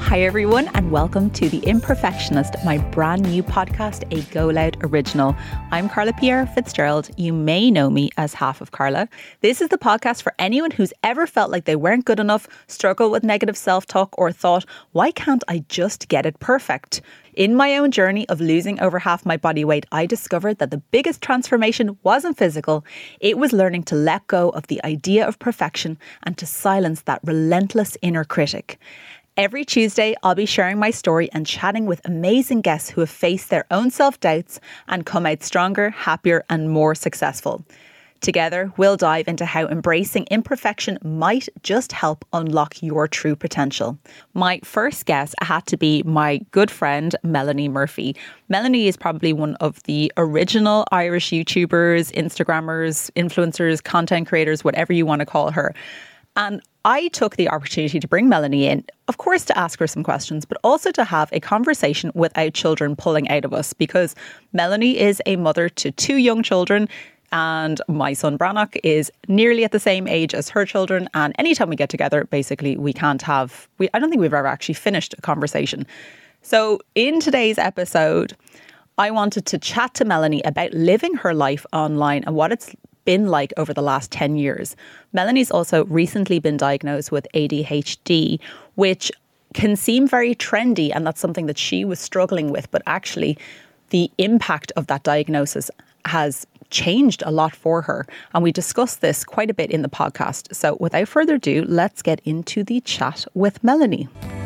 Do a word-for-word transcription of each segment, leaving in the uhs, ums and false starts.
Hi everyone, and welcome to The Imperfectionist, my brand new podcast, a Go Loud original. I'm Carla Pierre Fitzgerald. You may know me as half of Carla. This is the podcast for anyone who's ever felt like they weren't good enough, struggled with negative self-talk, or thought, why can't I just get it perfect? In my own journey of losing over half my body weight, I discovered that the biggest transformation wasn't physical. It was learning to let go of the idea of perfection and to silence that relentless inner critic. Every Tuesday, I'll be sharing my story and chatting with amazing guests who have faced their own self-doubts and come out stronger, happier, and more successful. Together, we'll dive into how embracing imperfection might just help unlock your true potential. My first guest had to be my good friend, Melanie Murphy. Melanie is probably one of the original Irish YouTubers, Instagrammers, influencers, content creators, whatever you want to call her. And I took the opportunity to bring Melanie in, of course, to ask her some questions, but also to have a conversation without children pulling out of us, because Melanie is a mother to two young children. And my son Brannock is nearly at the same age as her children. And anytime we get together, basically, we can't have, we, I don't think we've ever actually finished a conversation. So in today's episode, I wanted to chat to Melanie about living her life online and what it's been like over the last ten years. Melanie's also recently been diagnosed with A D H D, which can seem very trendy. And that's something that she was struggling with. But actually, the impact of that diagnosis has changed a lot for her. And we discussed this quite a bit in the podcast. So without further ado, let's get into the chat with Melanie.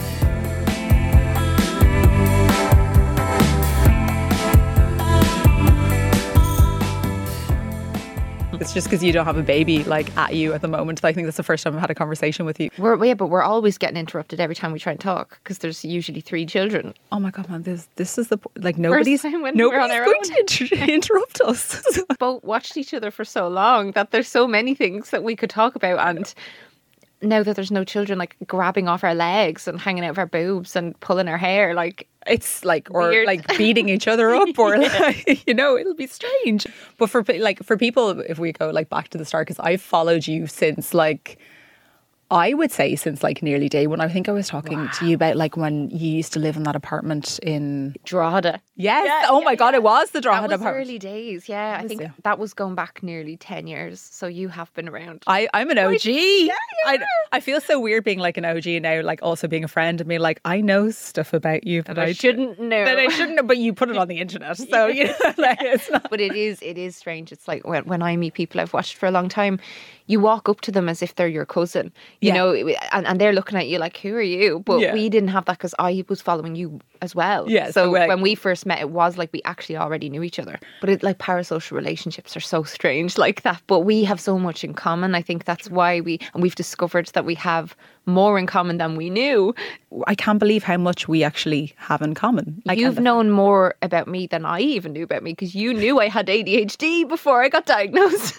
It's just because you don't have a baby like at you at the moment. I think that's the first time I've had a conversation with you. We're, yeah, but we're always getting interrupted every time we try and talk because there's usually three children. Oh my God, man, this this is the like nobody's First time when nobody's we're on our going own. to inter- interrupt us. Both watched each other for so long that there's so many things that we could talk about, and now that there's no children, like grabbing off our legs and hanging out of our boobs and pulling our hair, like it's like, or weird. like beating each other up, or Yeah. like, you know, it'll be strange. But for like for people, if we go like back to the start, because I've followed you since like, I would say since like nearly day one. I think I was talking Wow. to you about like when you used to live in that apartment in Drogheda. Yes. Yeah, oh yeah, my God, yeah. it was the That Drogheda was apartment. early days, yeah. I Was think it? that was going back nearly ten years. So you have been around. I, I'm an O G. Yeah, you I, are. I feel so weird being like an O G now, like also being a friend and being like, I know stuff about you that I I shouldn't know. That I shouldn't know, but you put it on the internet. So, you know, like it's not. But it is it is strange. It's like when, when I meet people I've watched for a long time, you walk up to them as if they're your cousin, you Yeah. know, and, and they're looking at you like, who are you? But Yeah. we didn't have that because I was following you as well. Yeah, So so, like- when we first met, it was like we actually already knew each other. But it, like parasocial relationships are so strange like that. But we have so much in common. I think that's why we, and we've discovered that we have more in common than we knew. I can't believe how much we actually have in common. Like, You've and- known more about me than I even knew about me because you knew I had A D H D before I got diagnosed.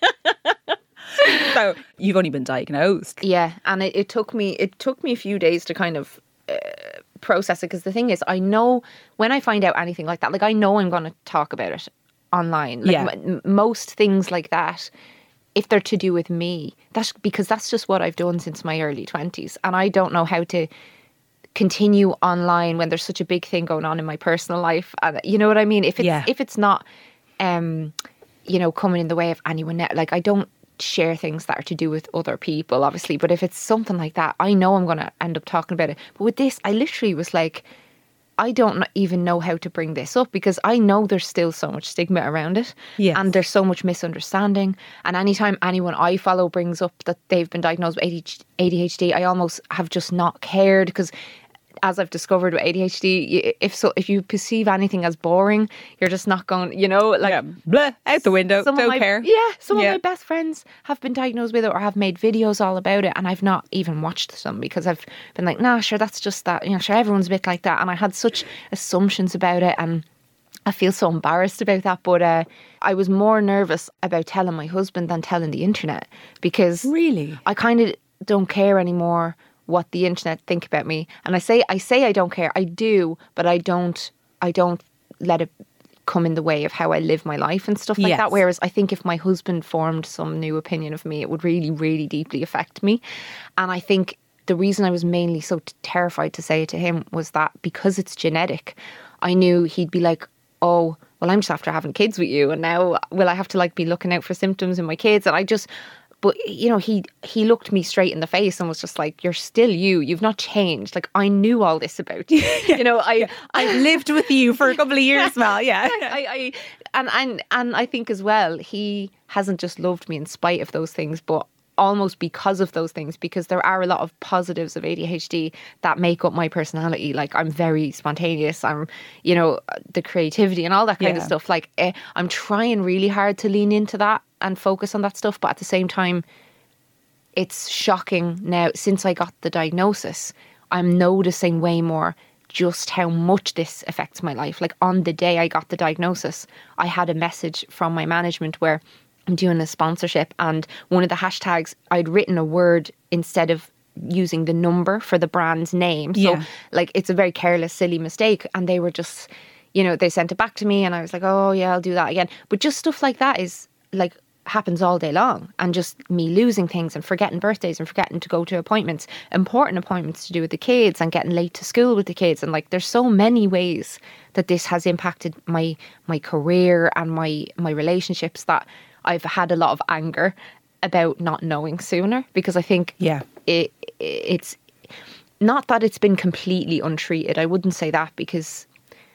So you've only been diagnosed. Yeah, and it, it took me it took me a few days to kind of uh, process it, because the thing is, I know when I find out anything like that, like I know I'm going to talk about it online. Like Yeah. m- most things like that, if they're to do with me, that's because that's just what I've done since my early twenties, and I don't know how to continue online when there's such a big thing going on in my personal life. And you know what I mean? If it's Yeah. if it's not, um, you know, coming in the way of anyone, ne- like I don't share things that are to do with other people, obviously. But if it's something like that, I know I'm going to end up talking about it. But with this, I literally was like, I don't kn- even know how to bring this up because I know there's still so much stigma around it. Yes. And there's so much misunderstanding. And anytime anyone I follow brings up that they've been diagnosed with A D H D, I almost have just not cared because, as I've discovered with A D H D, you- if so, if you perceive anything as boring, you're just not going, you know, like yeah, blah, out the window. some Don't of my, care. Yeah, some Yeah. of my best friends have been diagnosed with it or have made videos all about it, and I've not even watched them because I've been like, nah, sure, that's just that. You know, sure, everyone's a bit like that, and I had such assumptions about it, and I feel so embarrassed about that. But uh, I was more nervous about telling my husband than telling the internet because Really? I kind of don't care anymore what the internet think about me. And I say I say I don't care. I do, but I don't I don't let it come in the way of how I live my life and stuff like Yes. that. Whereas I think if my husband formed some new opinion of me, it would really, really deeply affect me. And I think the reason I was mainly so t- terrified to say it to him was that because it's genetic, I knew he'd be like, oh, well, I'm just after having kids with you, and now will I have to like be looking out for symptoms in my kids? And I just, but you know, he he looked me straight in the face and was just like, you're still you. You've not changed. Like, I knew all this about you. Yeah. You know, I yeah. I've lived with you for a couple of years now. Yeah. I, I and and and I think as well, he hasn't just loved me in spite of those things, but almost because of those things, because there are a lot of positives of A D H D that make up my personality. Like, I'm very spontaneous. I'm, you know, the creativity and all that kind yeah. of stuff. Like, eh, I'm trying really hard to lean into that and focus on that stuff. But at the same time, it's shocking now, since I got the diagnosis, I'm noticing way more just how much this affects my life. Like, on the day I got the diagnosis, I had a message from my management where I'm doing a sponsorship, and one of the hashtags, I'd written a word instead of using the number for the brand's name. So Yeah. like, it's a very careless, silly mistake. And they were just, you know, they sent it back to me and I was like, oh yeah, I'll do that again. But just stuff like that is like, happens all day long. And just me losing things and forgetting birthdays and forgetting to go to appointments, important appointments to do with the kids, and getting late to school with the kids. And like, there's so many ways that this has impacted my my career and my my relationships that I've had a lot of anger about not knowing sooner, because I think Yeah. it it's not that it's been completely untreated. I wouldn't say that, because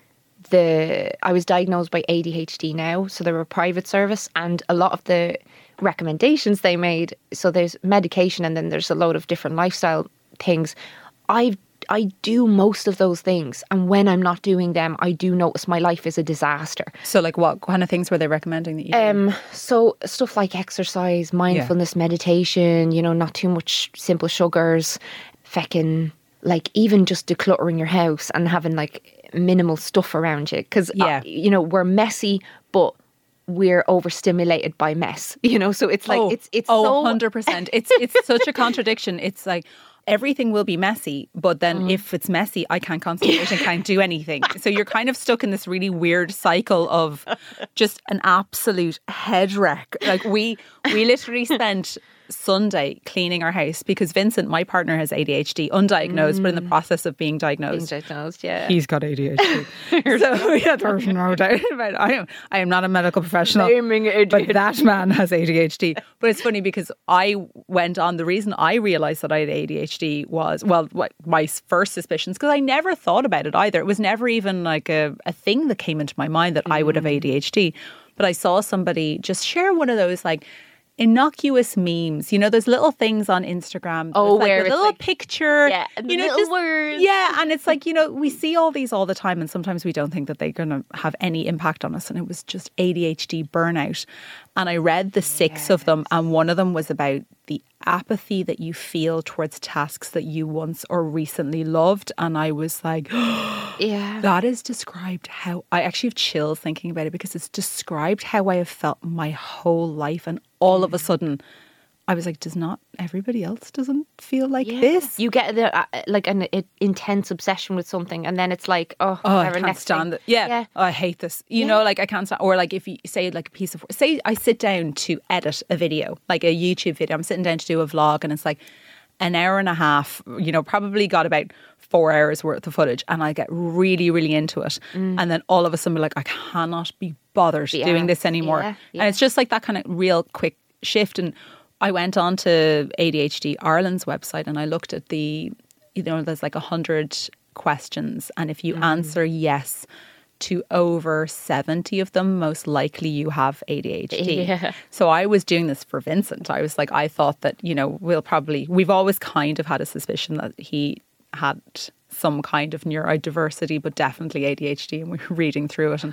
the I was diagnosed by A D H D now, so they were a private service, and a lot of the recommendations they made, so there's medication and then there's a load of different lifestyle things. I I do most of those things, and when I'm not doing them, I do notice my life is a disaster. So like, what kind of things were they recommending that you do? Um, so stuff like exercise, mindfulness, yeah. meditation, you know, not too much simple sugars, feckin', like even just decluttering your house and having like minimal stuff around you. Because, yeah. uh, you know, we're messy, but we're overstimulated by mess, you know, so it's like, oh, it's, it's oh, so... one hundred percent. It's, it's such a contradiction. It's like, everything will be messy, but then mm. if it's messy, I can't concentrate and can't do anything. So you're kind of stuck in this really weird cycle of just an absolute head wreck. Like we, we literally spent Sunday cleaning our house because Vincent, my partner, has A D H D, undiagnosed, mm. but in the process of being diagnosed. Being diagnosed, yeah. He's got A D H D. So yeah, there's no doubt about it. I am, I am not a medical professional, but that man has A D H D. But it's funny because I went on, the reason I realised that I had A D H D was, well, what, my first suspicions, because I never thought about it either. It was never even like a, a thing that came into my mind that mm. I would have A D H D. But I saw somebody just share one of those like innocuous memes, you know, those little things on Instagram. Oh, like where a it's little like, picture, yeah, and you know, little just words. Yeah, and it's like, you know, we see all these all the time, and sometimes we don't think that they're going to have any impact on us. And it was just A D H D burnout. And I read the six yes. of them, and one of them was about the apathy that you feel towards tasks that you once or recently loved. And I was like, oh, yeah, that is described how I actually have chills thinking about it, because it's described how I have felt my whole life. And all of a sudden, I was like, does not everybody else doesn't feel like yeah. this? You get the, uh, like an uh, intense obsession with something, and then it's like, oh, oh whatever, I can't next stand thing. it. Yeah, yeah. Oh, I hate this. You yeah. know, like I can't stand. Or like if you say like a piece of, say I sit down to edit a video, like a YouTube video. I'm sitting down to do a vlog, and it's like an hour and a half. You know, probably got about four hours worth of footage, and I get really, really into it. Mm. And then all of a sudden, be like, I cannot be bothered yeah. doing this anymore. Yeah. Yeah. And it's just like that kind of real quick shift. And I went on to A D H D Ireland's website and I looked at the, you know, there's like a hundred questions. And if you mm. answer yes to over seventy of them, most likely you have A D H D. Yeah. So I was doing this for Vincent. I was like, I thought that, you know, we'll probably, we've always kind of had a suspicion that he had some kind of neurodiversity, but definitely A D H D. And we were reading through it and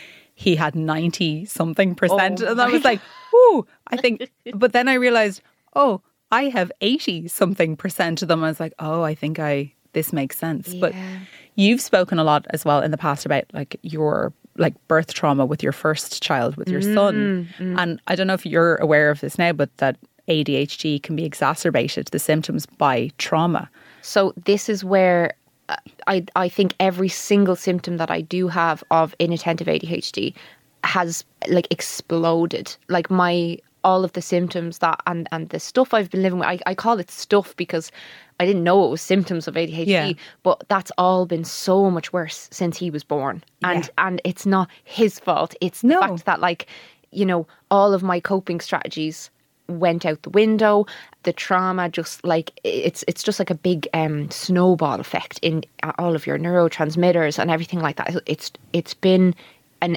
he had ninety something percent. Oh, and I was like, ooh, I think, but then I realized, oh, I have eighty something percent of them. I was like, oh, I think I, this makes sense. Yeah. But you've spoken a lot as well in the past about like your like birth trauma with your first child, with your mm, son. Mm. And I don't know if you're aware of this now, but that A D H D can be exacerbated, the symptoms, by trauma. So this is where I I think every single symptom that I do have of inattentive A D H D has like exploded. Like my all of the symptoms that and, and the stuff I've been living with. I, I call it stuff because I didn't know it was symptoms of A D H D, Yeah. but that's all been so much worse since he was born. And Yeah. and it's not his fault. It's the No. fact that, like, you know, all of my coping strategies went out the window. The trauma just like it's it's just like a big um, snowball effect in all of your neurotransmitters and everything like that. It's it's been an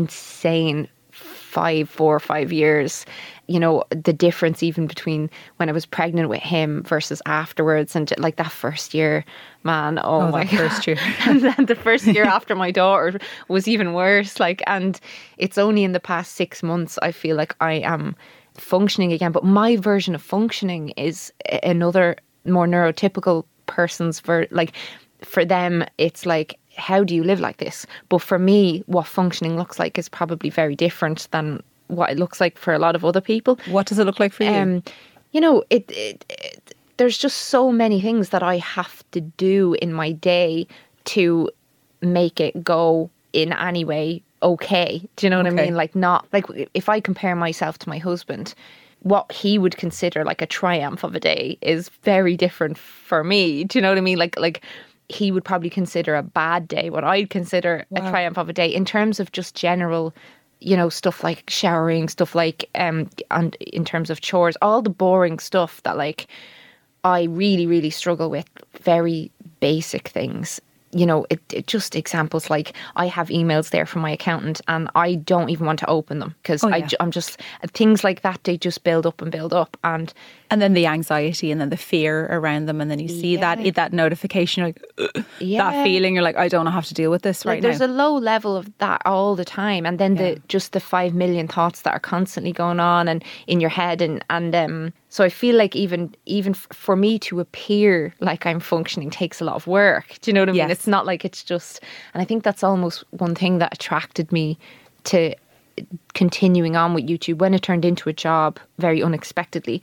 insane five, four or five years. You know, the difference even between when I was pregnant with him versus afterwards, and like that first year, man, oh, Oh, my that first year. and then the first year after my daughter was even worse. Like, and it's only in the past six months I feel like I am functioning again. But my version of functioning is a- another more neurotypical person's ver like for them it's like, how do you live like this? But for me, what functioning looks like is probably very different than what it looks like for a lot of other people. What does it look like for you? Um, you know, it, it, it there's just so many things that I have to do in my day to make it go in any way okay. Do you know what Okay. I mean? Like, not like if I compare myself to my husband, what he would consider like a triumph of a day is very different for me. Do you know what I mean? Like, like he would probably consider a bad day what I'd consider Wow. a triumph of a day in terms of just general, you know, stuff like showering, stuff like um and in terms of chores, all the boring stuff that like I really, really struggle with, very basic things. You know, it, it just examples like I have emails there from my accountant and I don't even want to open them because Oh, I yeah. ju- I'm just, things like that, they just build up and build up. And And then the anxiety and then the fear around them. And then you see Yeah. that that notification, you're like, "Ugh," Yeah. that feeling, you're like, I don't know how to deal with this like right there's now. a low level of that all the time. And then Yeah. the just the five million thoughts that are constantly going on and in your head. And, and um, so I feel like even, even f- for me to appear like I'm functioning takes a lot of work. Do you know what I mean? Yes. It's not like it's just, and I think that's almost one thing that attracted me to continuing on with YouTube when it turned into a job very unexpectedly.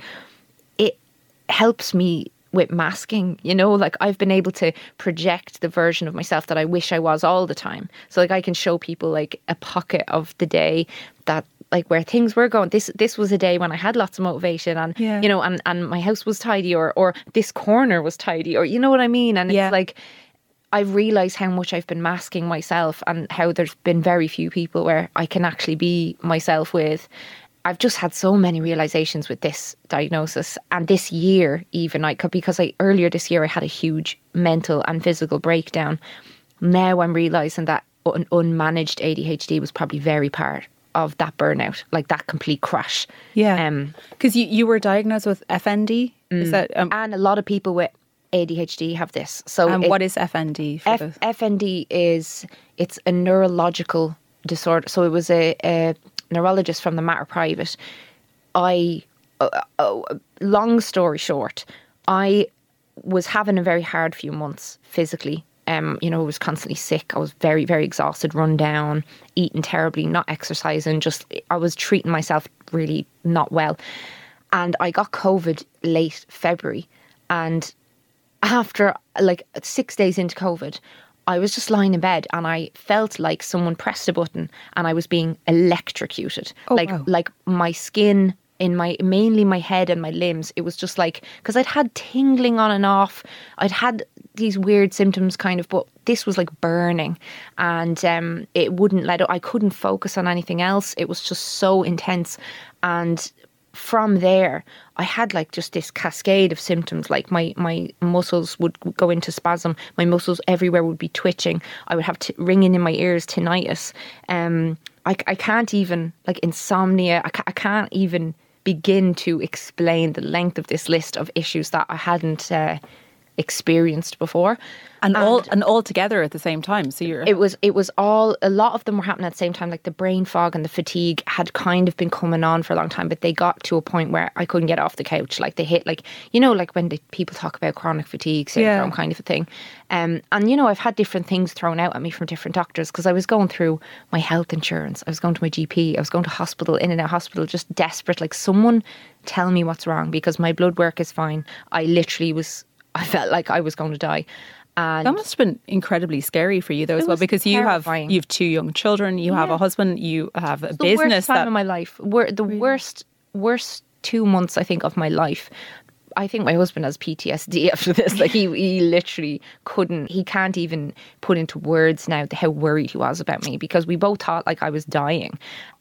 It helps me with masking, you know, like I've been able to project the version of myself that I wish I was all the time. So like I can show people like a pocket of the day that like where things were going. This this was a day when I had lots of motivation and Yeah. you know, and, and my house was tidy or or this corner was tidy or you know what I mean? And Yeah. it's like I've realised how much I've been masking myself and how there's been very few people where I can actually be myself with. I've just had so many realizations with this diagnosis and this year even I could because I earlier this year I had a huge mental and physical breakdown. Now I'm realizing that un- unmanaged A D H D was probably very part of that burnout, like that complete crash. Yeah. Um, Because you, you were diagnosed with F N D. Is that um, and a lot of people with A D H D have this. So and it- what is F N D? For F- the, F N D is it's a neurological disorder. So it was a, a neurologist from the Mater Private. I, uh, uh, long story short, I was having a very hard few months physically. Um, you know, I was constantly sick. I was very, very exhausted, run down, eating terribly, not exercising. Just I was treating myself really not well. And I got COVID late February, and after like six days into COVID, I was just lying in bed and I felt like someone pressed a button and I was being electrocuted. Oh, like wow. like my skin in my mainly my head and my limbs. It was just like because I'd had tingling on and off. I'd had these weird symptoms kind of, but this was like burning and um, it wouldn't let I couldn't focus on anything else. It was just so intense. And from there, I had like just this cascade of symptoms. Like my, my muscles would go into spasm. My muscles everywhere would be twitching. I would have t- ringing in my ears, tinnitus. Um, I, I can't even, like insomnia, I, ca- I can't even begin to explain the length of this list of issues that I hadn't uh, experienced before. and all and all together at the same time. So you're It was it was all a lot of them were happening at the same time. Like the brain fog and the fatigue had kind of been coming on for a long time, but they got to a point where I couldn't get off the couch. Like they hit like you know like when the people talk about chronic fatigue syndrome Yeah. kind of a thing. Um, and you know I've had different things thrown out at me from different doctors because I was going through my health insurance. I was going to my G P. I was going to hospital, in and out hospital, just desperate. Like someone tell me what's wrong because my blood work is fine. I literally was. I felt like I was going to die. And that must have been incredibly scary for you though as It well was because you terrifying. have you have two young children, you have a Yeah. husband, you have a the worst business time that of my life. Wor- the worst worst two months, I think, of my life. I think my husband has P T S D after this. Like he, he literally couldn't, he can't even put into words now how worried he was about me, because we both thought like I was dying.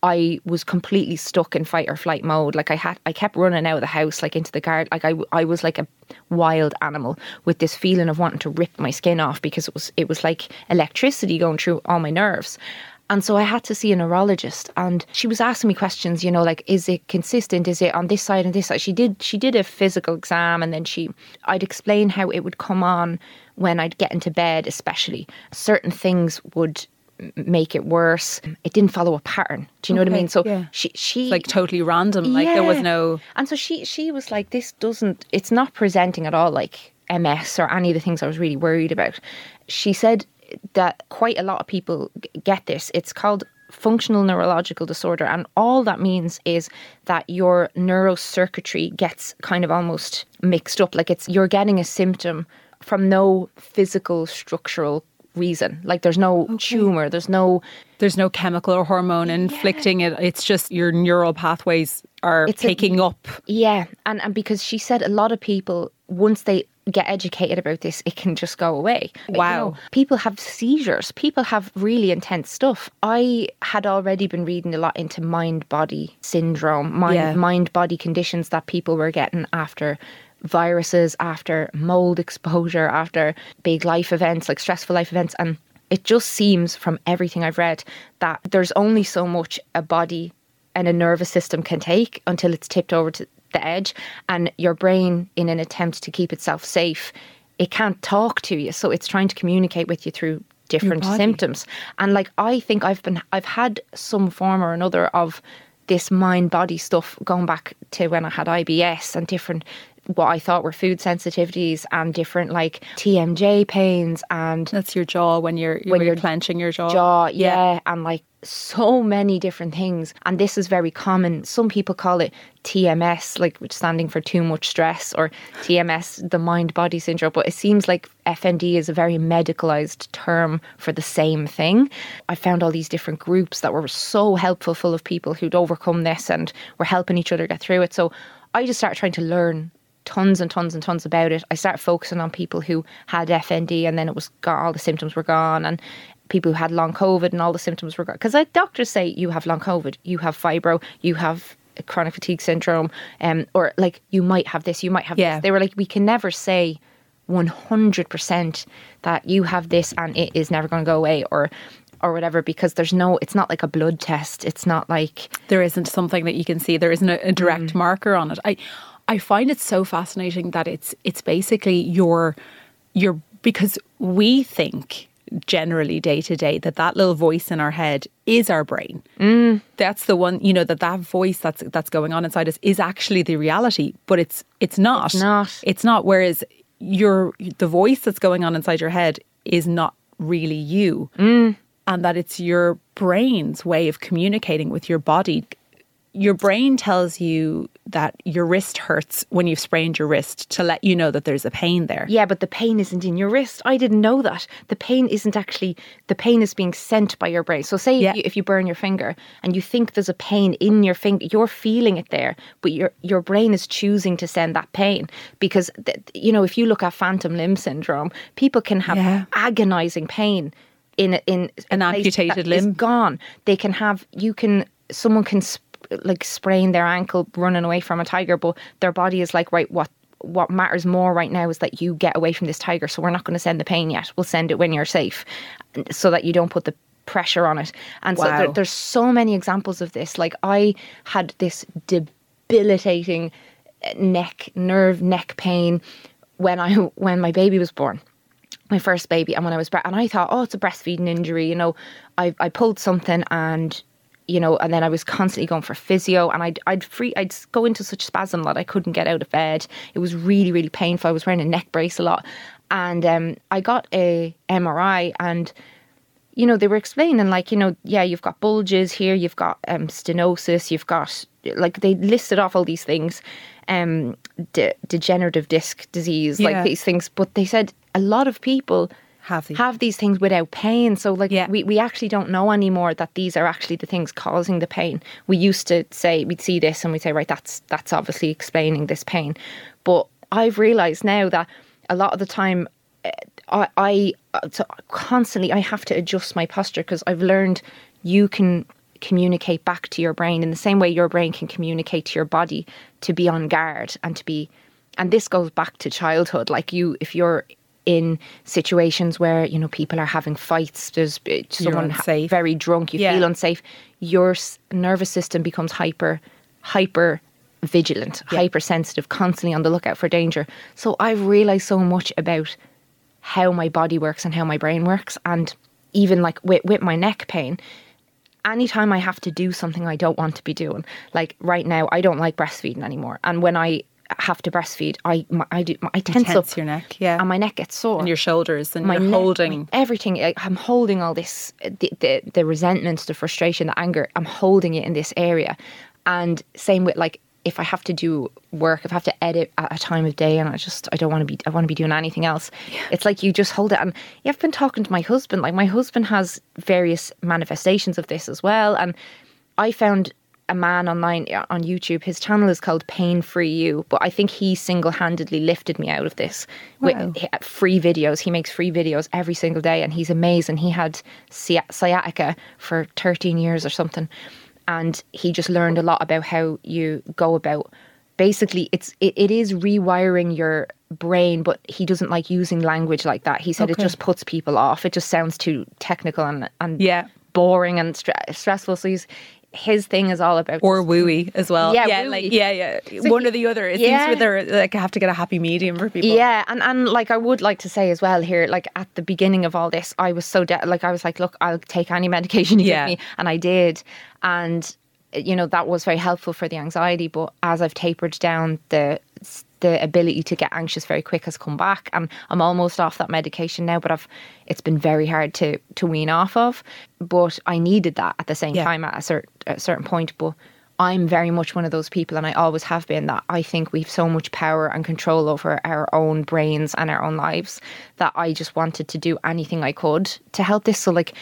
I was completely stuck in fight or flight mode. Like I had, I kept running out of the house, like into the garden. Like I, I was like a wild animal with this feeling of wanting to rip my skin off, because it was, it was like electricity going through all my nerves. And so I had to see a neurologist, and she was asking me questions, you know, like, is it consistent? Is it on this side and this side? She did, she did a physical exam, and then she, I'd explain how it would come on when I'd get into bed, especially. Certain things would make it worse. It didn't follow a pattern. Do you know okay, what I mean? So yeah. she, she, it's like totally random. Like yeah. there was no. And so she, she was like, this doesn't, it's not presenting at all like M S or any of the things I was really worried about. She said that quite a lot of people get this. It's called functional neurological disorder, and all that means is that your neurocircuitry gets kind of almost mixed up. Like it's, you're getting a symptom from no physical structural reason. Like there's no okay. tumour, there's no there's no chemical or hormone inflicting yeah. it. It's just your neural pathways are it's picking a, up. Yeah, and and because she said a lot of people, once they get educated about this, it can just go away. Wow. You know, people have seizures. People have really intense stuff. I had already been reading a lot into mind-body syndrome, mind, yeah. mind-body conditions that people were getting after viruses, after mold exposure, after big life events, like stressful life events. And it just seems from everything I've read that there's only so much a body and a nervous system can take until it's tipped over to the edge, and your brain, in an attempt to keep itself safe, it can't talk to you, so it's trying to communicate with you through different symptoms. And like I think I've been I've had some form or another of this mind body stuff going back to when I had I B S and different what I thought were food sensitivities and different like T M J pains. And that's your jaw when you're when, when you're clenching your jaw jaw yeah, yeah. And like so many different things, and this is very common. Some people call it T M S, like which standing for too much stress, or T M S, the mind body syndrome, but it seems like F N D is a very medicalized term for the same thing. I found all these different groups that were so helpful, full of people who'd overcome this and were helping each other get through it. So I just started trying to learn tons and tons and tons about it. I started focusing on people who had F N D, and then it was gone, all the symptoms were gone, and people who had long COVID and all the symptoms were gone. Because like doctors say, you have long COVID, you have fibro, you have chronic fatigue syndrome, um, or like you might have this, you might have yeah. this. They were like, we can never say one hundred percent that you have this and it is never going to go away, or or whatever, because there's no, it's not like a blood test. It's not like there isn't something that you can see. There isn't a, a direct mm. marker on it. I I find it so fascinating that it's it's basically your your because we think generally day to day that that little voice in our head is our brain. Mm. That's the one, you know, that that voice that's that's going on inside us is actually the reality, but it's it's not. It's not. It's not. Whereas your the voice that's going on inside your head is not really you, mm. and that it's your brain's way of communicating with your body. Your brain tells you that your wrist hurts when you've sprained your wrist to let you know that there's a pain there. Yeah, but the pain isn't in your wrist. I didn't know that. The pain isn't actually, the pain is being sent by your brain. So say yeah. if, you, if you burn your finger and you think there's a pain in your finger, you're feeling it there, but your your brain is choosing to send that pain. Because, th- you know, if you look at phantom limb syndrome, people can have yeah. agonizing pain in, in an amputated limb. Is gone. They can have, you can, someone can sp- like sprain their ankle running away from a tiger, but their body is like, right, what what matters more right now is that you get away from this tiger, so we're not going to send the pain yet, we'll send it when you're safe, so that you don't put the pressure on it. And wow. so there, there's so many examples of this. Like I had this debilitating neck nerve neck pain when I when my baby was born, my first baby, and when I was bre- and I thought, oh, it's a breastfeeding injury, you know, I I pulled something, and you know, and then I was constantly going for physio, and I'd I'd free I'd go into such spasm that I couldn't get out of bed. It was really, really painful. I was wearing a neck brace a lot, and um, I got a M R I, and you know, they were explaining like, you know, yeah, you've got bulges here, you've got um, stenosis, you've got, like, they listed off all these things, um, de- degenerative disc disease, yeah. like these things, but they said a lot of people have these, have these things without pain. So like yeah. we, we actually don't know anymore that these are actually the things causing the pain. We used to say, we'd see this and we'd say, right, that's that's obviously explaining this pain. But I've realised now that a lot of the time I, I so constantly I have to adjust my posture, because I've learned you can communicate back to your brain in the same way your brain can communicate to your body to be on guard and to be, and this goes back to childhood. Like you, if you're in situations where, you know, people are having fights, there's someone ha- very drunk, you yeah. feel unsafe, your s- nervous system becomes hyper, hyper vigilant, yeah. hypersensitive, constantly on the lookout for danger. So I've realised so much about how my body works and how my brain works. And even like with, with my neck pain, anytime I have to do something I don't want to be doing, like right now, I don't like breastfeeding anymore. And when I have to breastfeed, I my, I do I tense, tense up your neck, yeah, and my neck gets sore, and your shoulders, and my you're neck, holding my, everything. I, I'm holding all this, the, the the resentment, the frustration, the anger. I'm holding it in this area. And same with like, if I have to do work, if I have to edit at a time of day and I just, I don't want to be, I want to be doing anything else. Yeah. It's like you just hold it. And yeah, I've been talking to my husband, like my husband has various manifestations of this as well. And I found a man online on YouTube, his channel is called Pain Free You, but I think he single-handedly lifted me out of this. Wow. With free videos. He makes free videos every single day and he's amazing. He had sciatica for thirteen years or something. And he just learned a lot about how you go about, basically it's it, it is rewiring your brain, but he doesn't like using language like that. He said okay. It just puts people off. It just sounds too technical and, and yeah. boring and stre- stressful. So he's, his thing is all about, or wooey as well. Yeah, yeah, wooey. like yeah, yeah. So One he, or the other. It yeah. seems whether like I have to get a happy medium for people. Yeah, and and like I would like to say as well here, like at the beginning of all this, I was so de- like I was like, look, I'll take any medication you yeah. give me, and I did, and you know that was very helpful for the anxiety. But as I've tapered down, the the ability to get anxious very quick has come back, and I'm almost off that medication now. But I've it's been very hard to to wean off of. But I needed that at the same yeah. time at a, cert, at a certain point. But I'm very much one of those people, and I always have been, that I think we've so much power and control over our own brains and our own lives that I just wanted to do anything I could to help this. So like,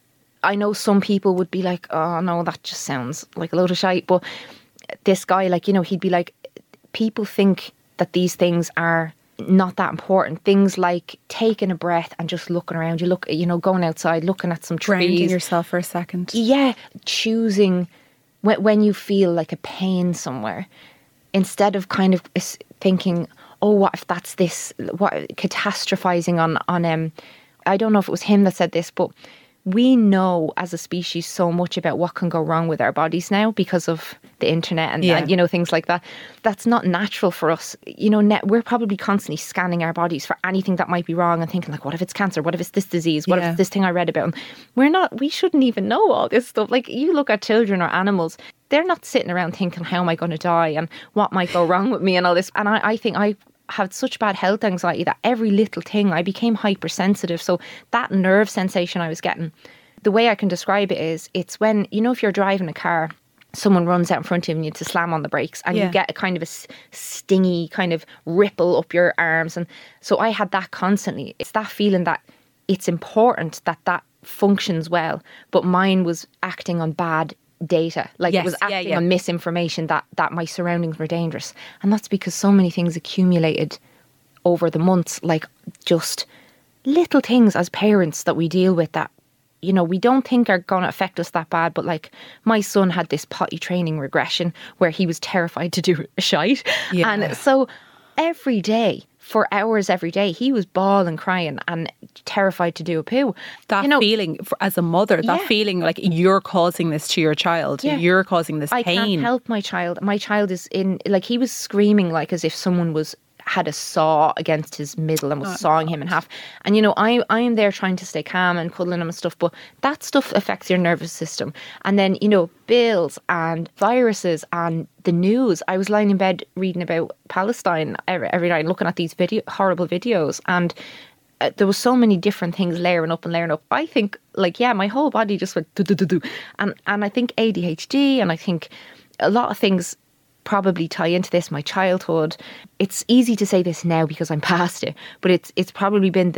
I know some people would be like, oh no, that just sounds like a load of shite. But this guy, like, you know, he'd be like, people think that these things are not that important. Things like taking a breath and just looking around. You look, you know, going outside, looking at some trees. Grounding yourself for a second. Yeah. Choosing when, when you feel like a pain somewhere, instead of kind of thinking, oh, what if that's this, what catastrophizing on, on, um, I don't know if it was him that said this, but we know as a species so much about what can go wrong with our bodies now because of the internet and, yeah. and you know, things like that. That's not natural for us. You know, net, we're probably constantly scanning our bodies for anything that might be wrong and thinking like, what if it's cancer? What if it's this disease? What yeah. if it's this thing I read about? And we're not, we shouldn't even know all this stuff. Like you look at children or animals, they're not sitting around thinking, how am I going to die and what might go wrong with me and all this. And I, I think I had such bad health anxiety that every little thing, I became hypersensitive. So that nerve sensation I was getting, the way I can describe it is, it's when, you know, if you're driving a car, someone runs out in front of you and you have to slam on the brakes and yeah. you get a kind of a stingy kind of ripple up your arms. And so I had that constantly. It's that feeling that it's important that that functions well, but mine was acting on bad data. Like yes, it was acting yeah, yeah. on misinformation that, that my surroundings were dangerous. And that's because so many things accumulated over the months, like just little things as parents that we deal with that, you know, we don't think are going to affect us that bad. But like my son had this potty training regression where he was terrified to do a shite. Yeah. And so every day, for hours every day, he was bawling, crying and terrified to do a poo. That you know, feeling for, as a mother, that yeah. feeling like you're causing this to your child. Yeah. You're causing this I pain. I can't help my child. My child is in, like he was screaming like as if someone was had a saw against his middle and was oh, sawing him in half. And, you know, I I am there trying to stay calm and cuddling him and stuff, but that stuff affects your nervous system. And then, you know, bills and viruses and the news. I was lying in bed reading about Palestine every, every night, looking at these video, horrible videos, and uh, there was so many different things layering up and layering up. I think, like, yeah, my whole body just went do-do-do-do. And, and I think A D H D and I think a lot of things probably tie into this, my childhood. It's easy to say this now because I'm past it, but it's it's probably been the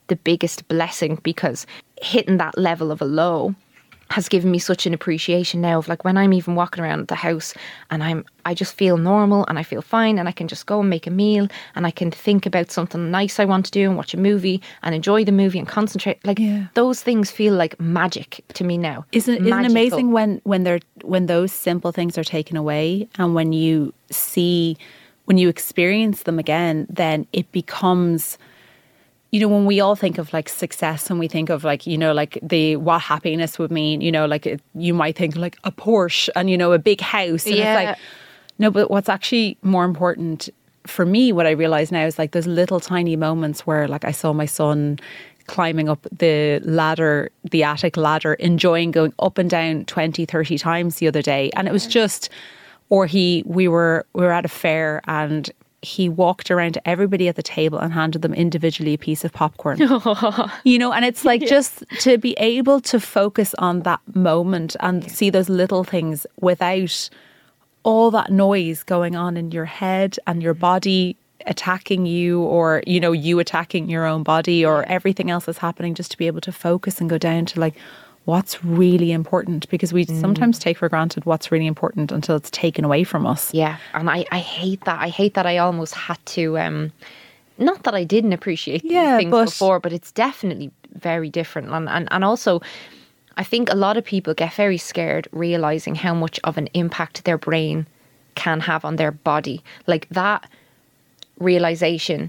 the biggest blessing, because hitting that level of a low has given me such an appreciation now of like when I'm even walking around the house and I'm I just feel normal and I feel fine, and I can just go and make a meal and I can think about something nice I want to do and watch a movie and enjoy the movie and concentrate. Like Yeah. those things feel like magic to me now. Isn't isn't it Magical. amazing when when they're when those simple things are taken away, and when you see when you experience them again, then it becomes, you know, when we all think of like success and we think of like, you know, like the what happiness would mean, you know, like it, you might think like a Porsche and, you know, a big house. And Yeah. it's like, no, but what's actually more important for me, what I realize now is like those little tiny moments where like I saw my son climbing up the ladder, the attic ladder, enjoying going up and down twenty, thirty times the other day. And it was just, or he, we were, we were at a fair and he walked around to everybody at the table and handed them individually a piece of popcorn. You know, and it's like just to be able to focus on that moment and see those little things without all that noise going on in your head and your body attacking you, or, you know, you attacking your own body, or everything else that's happening, just to be able to focus and go down to like what's really important, because we mm. sometimes take for granted what's really important until it's taken away from us. Yeah, and I, I hate that. I hate that I almost had to, um, not that I didn't appreciate Yeah, these things but- before, but it's definitely very different. And, and, and also, I think a lot of people get very scared realising how much of an impact their brain can have on their body. Like that realisation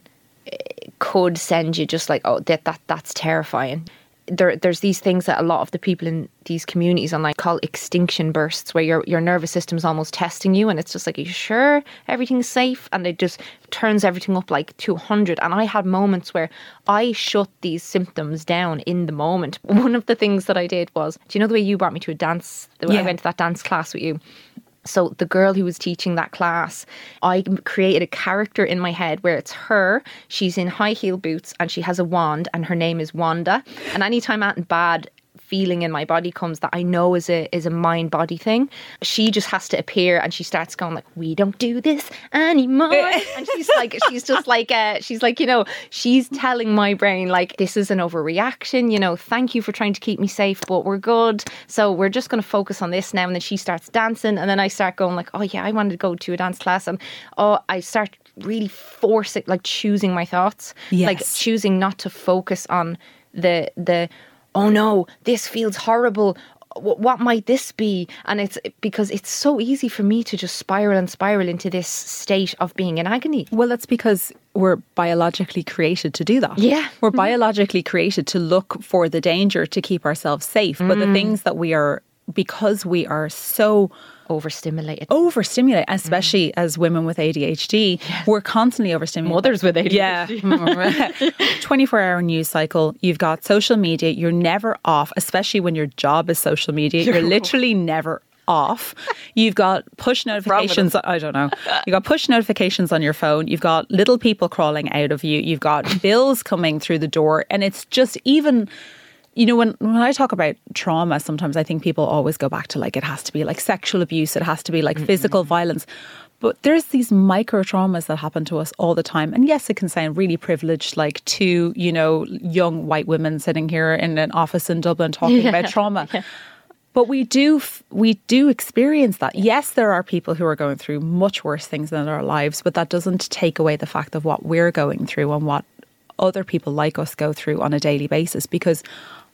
could send you just like, oh, that, that that's terrifying. There, there's these things that a lot of the people in these communities online call extinction bursts, where your your nervous system's almost testing you, and it's just like, are you sure everything's safe? And it just turns everything up like two hundred. And I had moments where I shut these symptoms down in the moment. One of the things that I did was, do you know the way you brought me to a dance? The way I Yeah. went to that dance class with you. So the girl who was teaching that class, I created a character in my head where it's her. She's in high heel boots and she has a wand, and her name is Wanda. And anytime that bad feeling in my body comes that I know is a is a mind body thing, she just has to appear and she starts going like, we don't do this anymore. And she's like, she's just like, uh, she's like, you know, she's telling my brain like, this is an overreaction, you know, thank you for trying to keep me safe, but we're good. So we're just going to focus on this now. And then she starts dancing, and then I start going like, oh yeah, I wanted to go to a dance class, and oh, I start really forcing, like choosing my thoughts, Yes. like choosing not to focus on the the oh no, this feels horrible. What, what might this be? And it's because it's so easy for me to just spiral and spiral into this state of being in agony. Well, that's because we're biologically created to do that. Yeah. We're biologically created to look for the danger, to keep ourselves safe. But the things that we are, because we are so Overstimulated. overstimulated, especially mm. as women with A D H D, yes. we're constantly overstimulated. Mothers with A D H D. Yeah. twenty-four hour news cycle. You've got social media. You're never off, especially when your job is social media. You're literally never off. You've got push notifications. I don't know. You've got push notifications on your phone. You've got little people crawling out of you. You've got bills coming through the door. And it's just even... You know, when, when I talk about trauma, sometimes I think people always go back to like, it has to be like sexual abuse, it has to be like mm-hmm. physical violence. But there's these micro traumas that happen to us all the time. And yes, it can sound really privileged, like two, you know, young white women sitting here in an office in Dublin talking yeah. about trauma. Yeah. But we do we do experience that. Yes, there are people who are going through much worse things in our lives, but that doesn't take away the fact of what we're going through and what other people like us go through on a daily basis. Because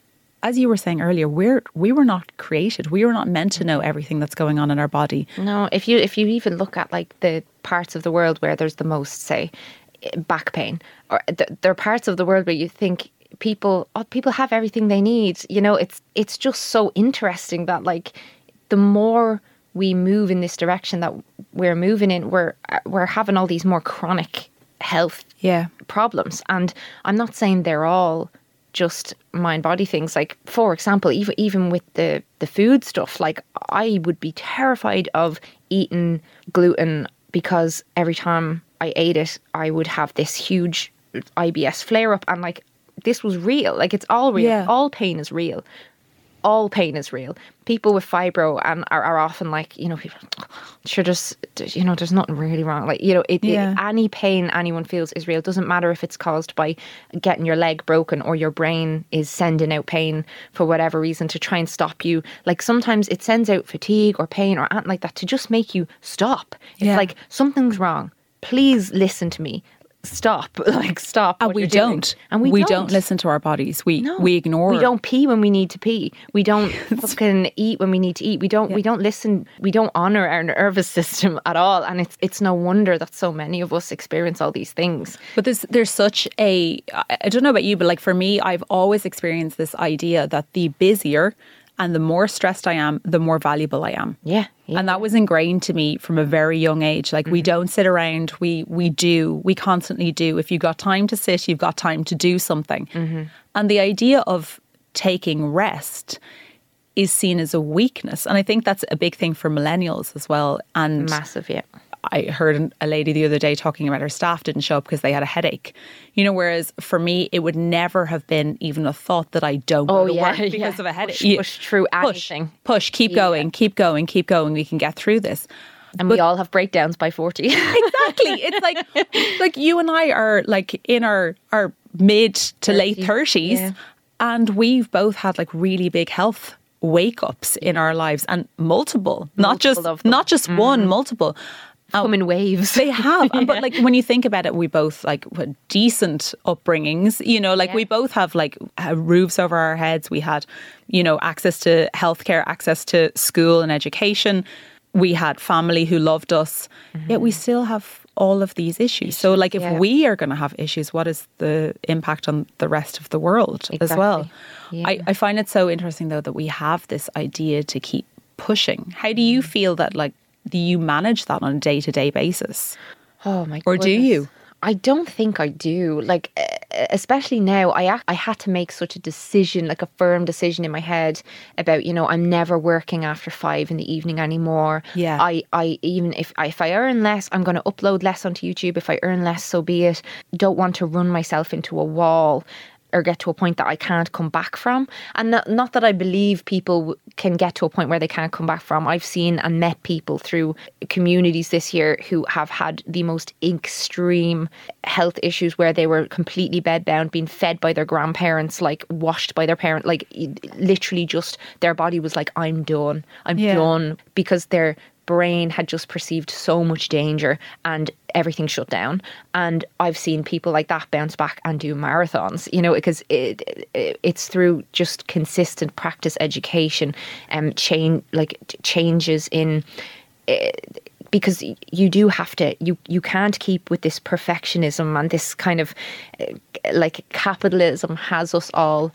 as you were saying earlier, we're we were not created. We were not meant to know everything that's going on in our body. No, if you if you even look at like the parts of the world where there's the most, say, back pain, or th- there are parts of the world where you think people oh, people have everything they need. You know, it's it's just so interesting that like the more we move in this direction that we're moving in, we're we're having all these more chronic health yeah. problems. And I'm not saying they're all just mind body things. Like, for example, even even with the the food stuff, like I would be terrified of eating gluten because every time I ate it I would have this huge I B S flare up, and like this was real. Like, it's all real. Yeah. All pain is real. all pain is real. People with fibro and are, are often like, you know, people, sure, there's, you know, there's nothing really wrong. Like, you know, it, Yeah. it, any pain anyone feels is real. It doesn't matter if it's caused by getting your leg broken or your brain is sending out pain for whatever reason to try and stop you. Like sometimes it sends out fatigue or pain or anything like that to just make you stop. It's Yeah. like, something's wrong. Please listen to me. Stop, like stop. And what we you're doing. don't. And we, we don't. don't listen to our bodies. We No. we ignore. We don't pee when we need to pee. We don't fucking eat when we need to eat. We don't. We don't listen. We don't honor our nervous system at all. And it's it's no wonder that so many of us experience all these things. But there's there's such a I I don't know about you, but like for me, I've always experienced this idea that the busier and the more stressed I am, the more valuable I am. Yeah. yeah. And that was ingrained to me from a very young age. Like, we don't sit around, we we do, we constantly do. If you've got time to sit, you've got time to do something. And the idea of taking rest is seen as a weakness. And I think that's a big thing for millennials as well. And Massive, yeah. I heard a lady the other day talking about her staff didn't show up because they had a headache. You know, whereas for me, it would never have been even a thought that I don't Oh, go to yeah, work because yeah. of a headache. Push, You- push through push, anything. push, keep going, keep going, keep going. We can get through this. And we all have breakdowns by forty. Exactly. It's like like you and I are like in our our mid to late thirties, yeah. and we've both had like really big health wake ups in our lives, and multiple, not just Multiple of them. not just one, multiple. Come in waves. They have. And But like when you think about it, we both like had decent upbringings, you know, like Yeah. we both have like uh, roofs over our heads. We had, you know, access to healthcare, access to school and education. We had family who loved us, yet we still have all of these issues. So like if yeah. we are going to have issues, what is the impact on the rest of the world as well? Exactly. Yeah. I, I find it so interesting though that we have this idea to keep pushing. How do you feel that like, do you manage that on a day-to-day basis? Oh my god. Or do you? I don't think I do. Like, uh, especially now, I ac- I had to make such a decision, like a firm decision in my head about, you know, I'm never working after five in the evening anymore. Yeah. I, I even if I, if I earn less, I'm going to upload less onto YouTube. If I earn less, so be it. Don't want to run myself into a wall or get to a point that I can't come back from. And not, not that I believe people w- can get to a point where they can't come back from. I've seen and met people through communities this year who have had the most extreme health issues where they were completely bedbound, being fed by their grandparents, like washed by their parent, like y- literally just their body was like, I'm done. I'm Yeah. done, because their brain had just perceived so much danger and everything shut down. And I've seen people like that bounce back and do marathons, you know, because it, it it's through just consistent practice, education, and um, change, like t- changes in. Uh, because you do have to, you you can't keep with this perfectionism and this kind of uh, like capitalism has us all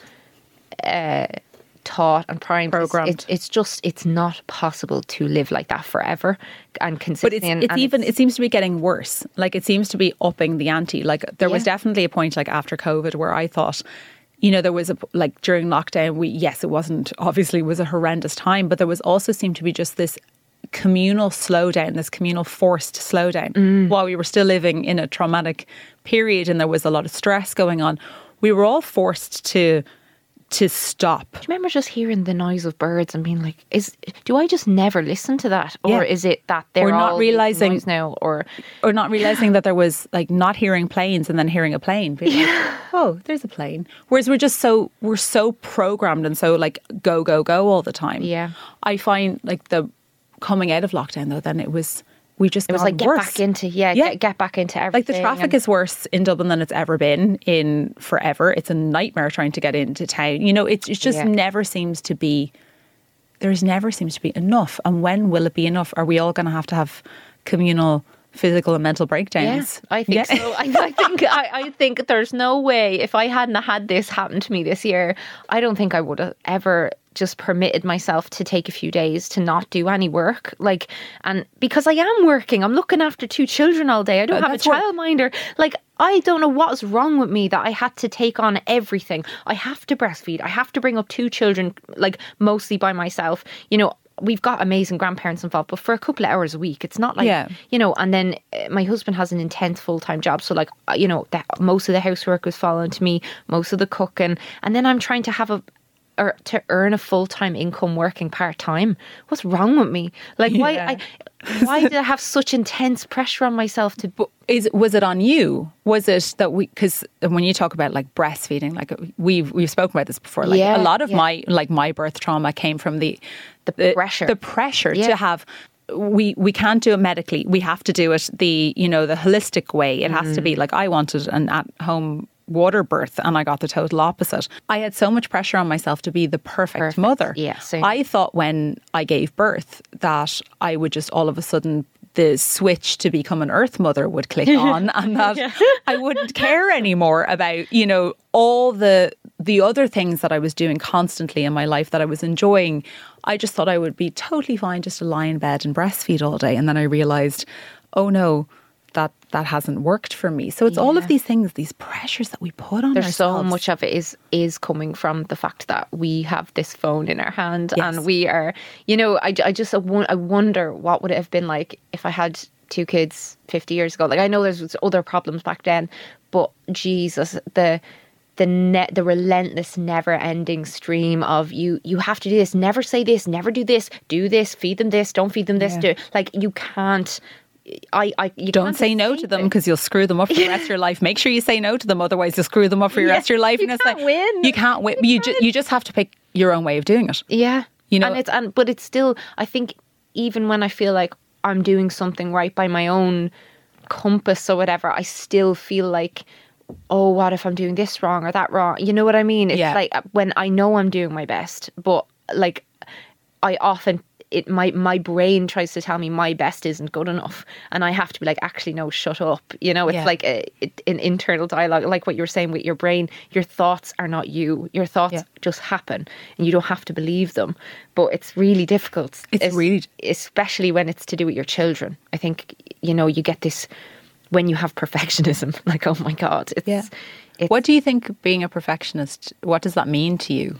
uh, taught and primed. Programmed. It's, it's just, it's not possible to live like that forever and But consistently. it's and- it's and even it seems to be getting worse. Like it seems to be upping the ante. Like there was Yeah. definitely a point like after COVID where I thought, you know, there was a like during lockdown. We yes, it wasn't obviously it was a horrendous time, but there was also seemed to be just this communal slowdown, this communal forced slowdown while we were still living in a traumatic period, and there was a lot of stress going on. We were all forced to to stop. Do you remember just hearing the noise of birds and being like, "Is do I just never listen to that, or Yeah. is it that they're Or not all realising- noise now?" Or Or not realizing that there was like not hearing planes and then hearing a plane. Being like, oh, there's a plane. Whereas we're just so we're so programmed and so like go go go all the time. Yeah. I find like the coming out of lockdown though, then it was we just it was gone like get worse. back into yeah, Yeah. Get, get back into everything. Like the traffic and- is worse in Dublin than it's ever been in forever. It's a nightmare trying to get into town. You know, it, it just Yeah. never seems to be. There's never seems to be enough. And when will it be enough? Are we all going to have to have communal physical and mental breakdowns? Yeah, I think Yeah. so. I, I think I, I think there's no way if I hadn't had this happen to me this year, I don't think I would have ever just permitted myself to take a few days to not do any work. Like, and because I am working, I'm looking after two children all day. I don't Uh, have a that's what- childminder. Like, I don't know what's wrong with me that I had to take on everything. I have to breastfeed. I have to bring up two children, like mostly by myself. You know, we've got amazing grandparents involved, but for a couple of hours a week, it's not like, Yeah. you know, and then uh, my husband has an intense full-time job. So like, uh, you know, the, most of the housework was falling to me, most of the cooking. And then I'm trying to have a, or to earn a full-time income working part-time. What's wrong with me? Like, why Yeah. I, why did I have such intense pressure on myself to... But is was it on you? Was it that we, because when you talk about like breastfeeding, like we've we've spoken about this before, like Yeah, a lot of yeah. my like my birth trauma came from the The pressure. the pressure Yeah. to have. We we can't do it medically. We have to do it the you know the holistic way. It has to be like, I wanted an at home water birth and I got the total opposite. I had so much pressure on myself to be the perfect, Perfect. mother. Yeah, same. I thought when I gave birth that I would just all of a sudden the switch to become an earth mother would click on and that I wouldn't care anymore about, you know, all the the other things that I was doing constantly in my life that I was enjoying. I just thought I would be totally fine just to lie in bed and breastfeed all day. And then I realised, oh no, that that hasn't worked for me. So it's all of Yeah. these things, these pressures that we put on There's ourselves. so much of it is is coming from the fact that we have this phone in our hand Yes. and we are, you know, I, I just I won- I wonder what would it have been like if I had two kids fifty years ago. Like, I know there's other problems back then, but Jesus, the the net the relentless never ending stream of you you have to do this, never say this, never do this, do this, feed them this, don't feed them this, Yeah. do like you can't I, I you Don't can't say no to escape them it. because you'll screw them up for the rest of your life. Make sure you say no to them, otherwise you'll screw them up for the Yeah, rest of your life. you And it's can't like, win. You can't win. You, ju- you just have to pick your own way of doing it. Yeah. You know- and it's and but it's still, I think, even when I feel like I'm doing something right by my own compass or whatever, I still feel like, oh, what if I'm doing this wrong or that wrong? You know what I mean? It's Yeah. like when I know I'm doing my best, but like I often it my my brain tries to tell me my best isn't good enough, and I have to be like, actually no, shut up. You know, it's Yeah. like a, it, an internal dialogue, like what you were saying with your brain. Your thoughts are not you. Your thoughts Yeah. just happen, and you don't have to believe them. But it's really difficult. It's really- especially when it's to do with your children. I think, you know, you get this when you have perfectionism. Like, oh my God, it's Yeah. it's What do you think being a perfectionist, what does that mean to you?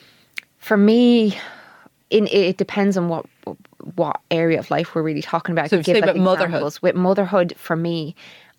for me. In, it depends on what what area of life we're really talking about. I So could say give, like, about motherhood. examples. With motherhood, for me,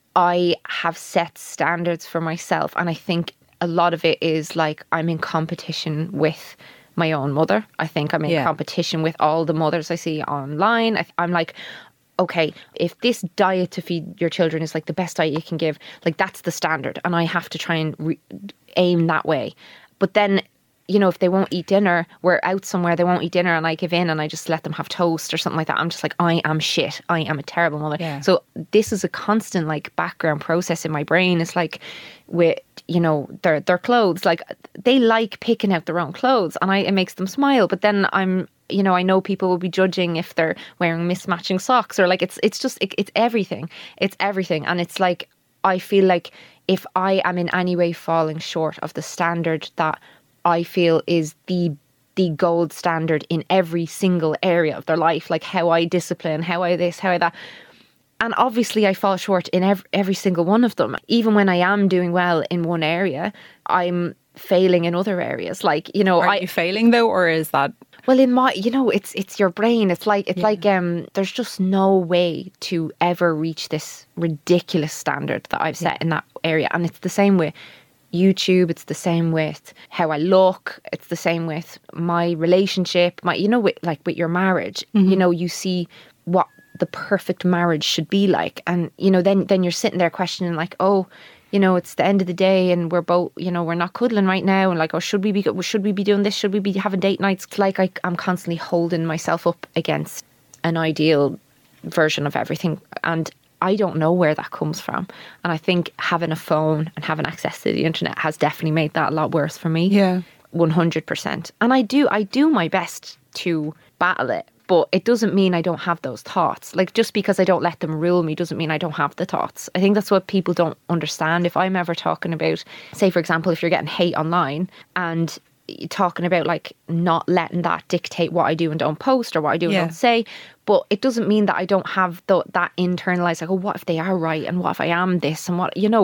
I have set standards for myself, and I think a lot of it is like I'm in competition with my own mother. I think I'm in Yeah. competition with all the mothers I see online. I, I'm like, okay, if this diet to feed your children is like the best diet you can give, like that's the standard, and I have to try and re- aim that way. But then, you know, if they won't eat dinner, we're out somewhere, they won't eat dinner, and I give in and I just let them have toast or something like that. I'm just like, I am shit. I am a terrible mother. Yeah. So this is a constant like background process in my brain. It's like with, you know, their their clothes, like they like picking out their own clothes, and I it makes them smile. But then I'm, you know, I know people will be judging if they're wearing mismatching socks, or like it's it's just it, it's everything. It's everything, and it's like I feel like if I am in any way falling short of the standard that I feel is the the gold standard in every single area of their life, like how I discipline, how I this, how I that. And obviously I fall short in every, every single one of them. Even when I am doing well in one area, I'm failing in other areas. Like, you know, Are I you failing though, or is that... well, in my, you know, it's it's your brain. It's like it's Yeah. like um. There's just no way to ever reach this ridiculous standard that I've set in that area, and it's the same with YouTube. It's the same with how I look. It's the same with my relationship. My, you know, with like with your marriage. You know, you see what the perfect marriage should be like, and you know, then then you're sitting there questioning like, oh, you know, it's the end of the day and we're both, you know, we're not cuddling right now, and like, oh, should we be should we be doing this? Should we be having date nights? It's like I, I'm constantly holding myself up against an ideal version of everything, and I don't know where that comes from. And I think having a phone and having access to the internet has definitely made that a lot worse for me. Yeah. one hundred percent. And I do, I do my best to battle it, but it doesn't mean I don't have those thoughts. Like, just because I don't let them rule me doesn't mean I don't have the thoughts. I think that's what people don't understand. If I'm ever talking about, say, for example, if you're getting hate online and you're talking about like not letting that dictate what I do and don't post or what I do and Yeah. don't say, but it doesn't mean that I don't have the, that internalized, like, oh, what if they are right? And what if I am this? And what, you know,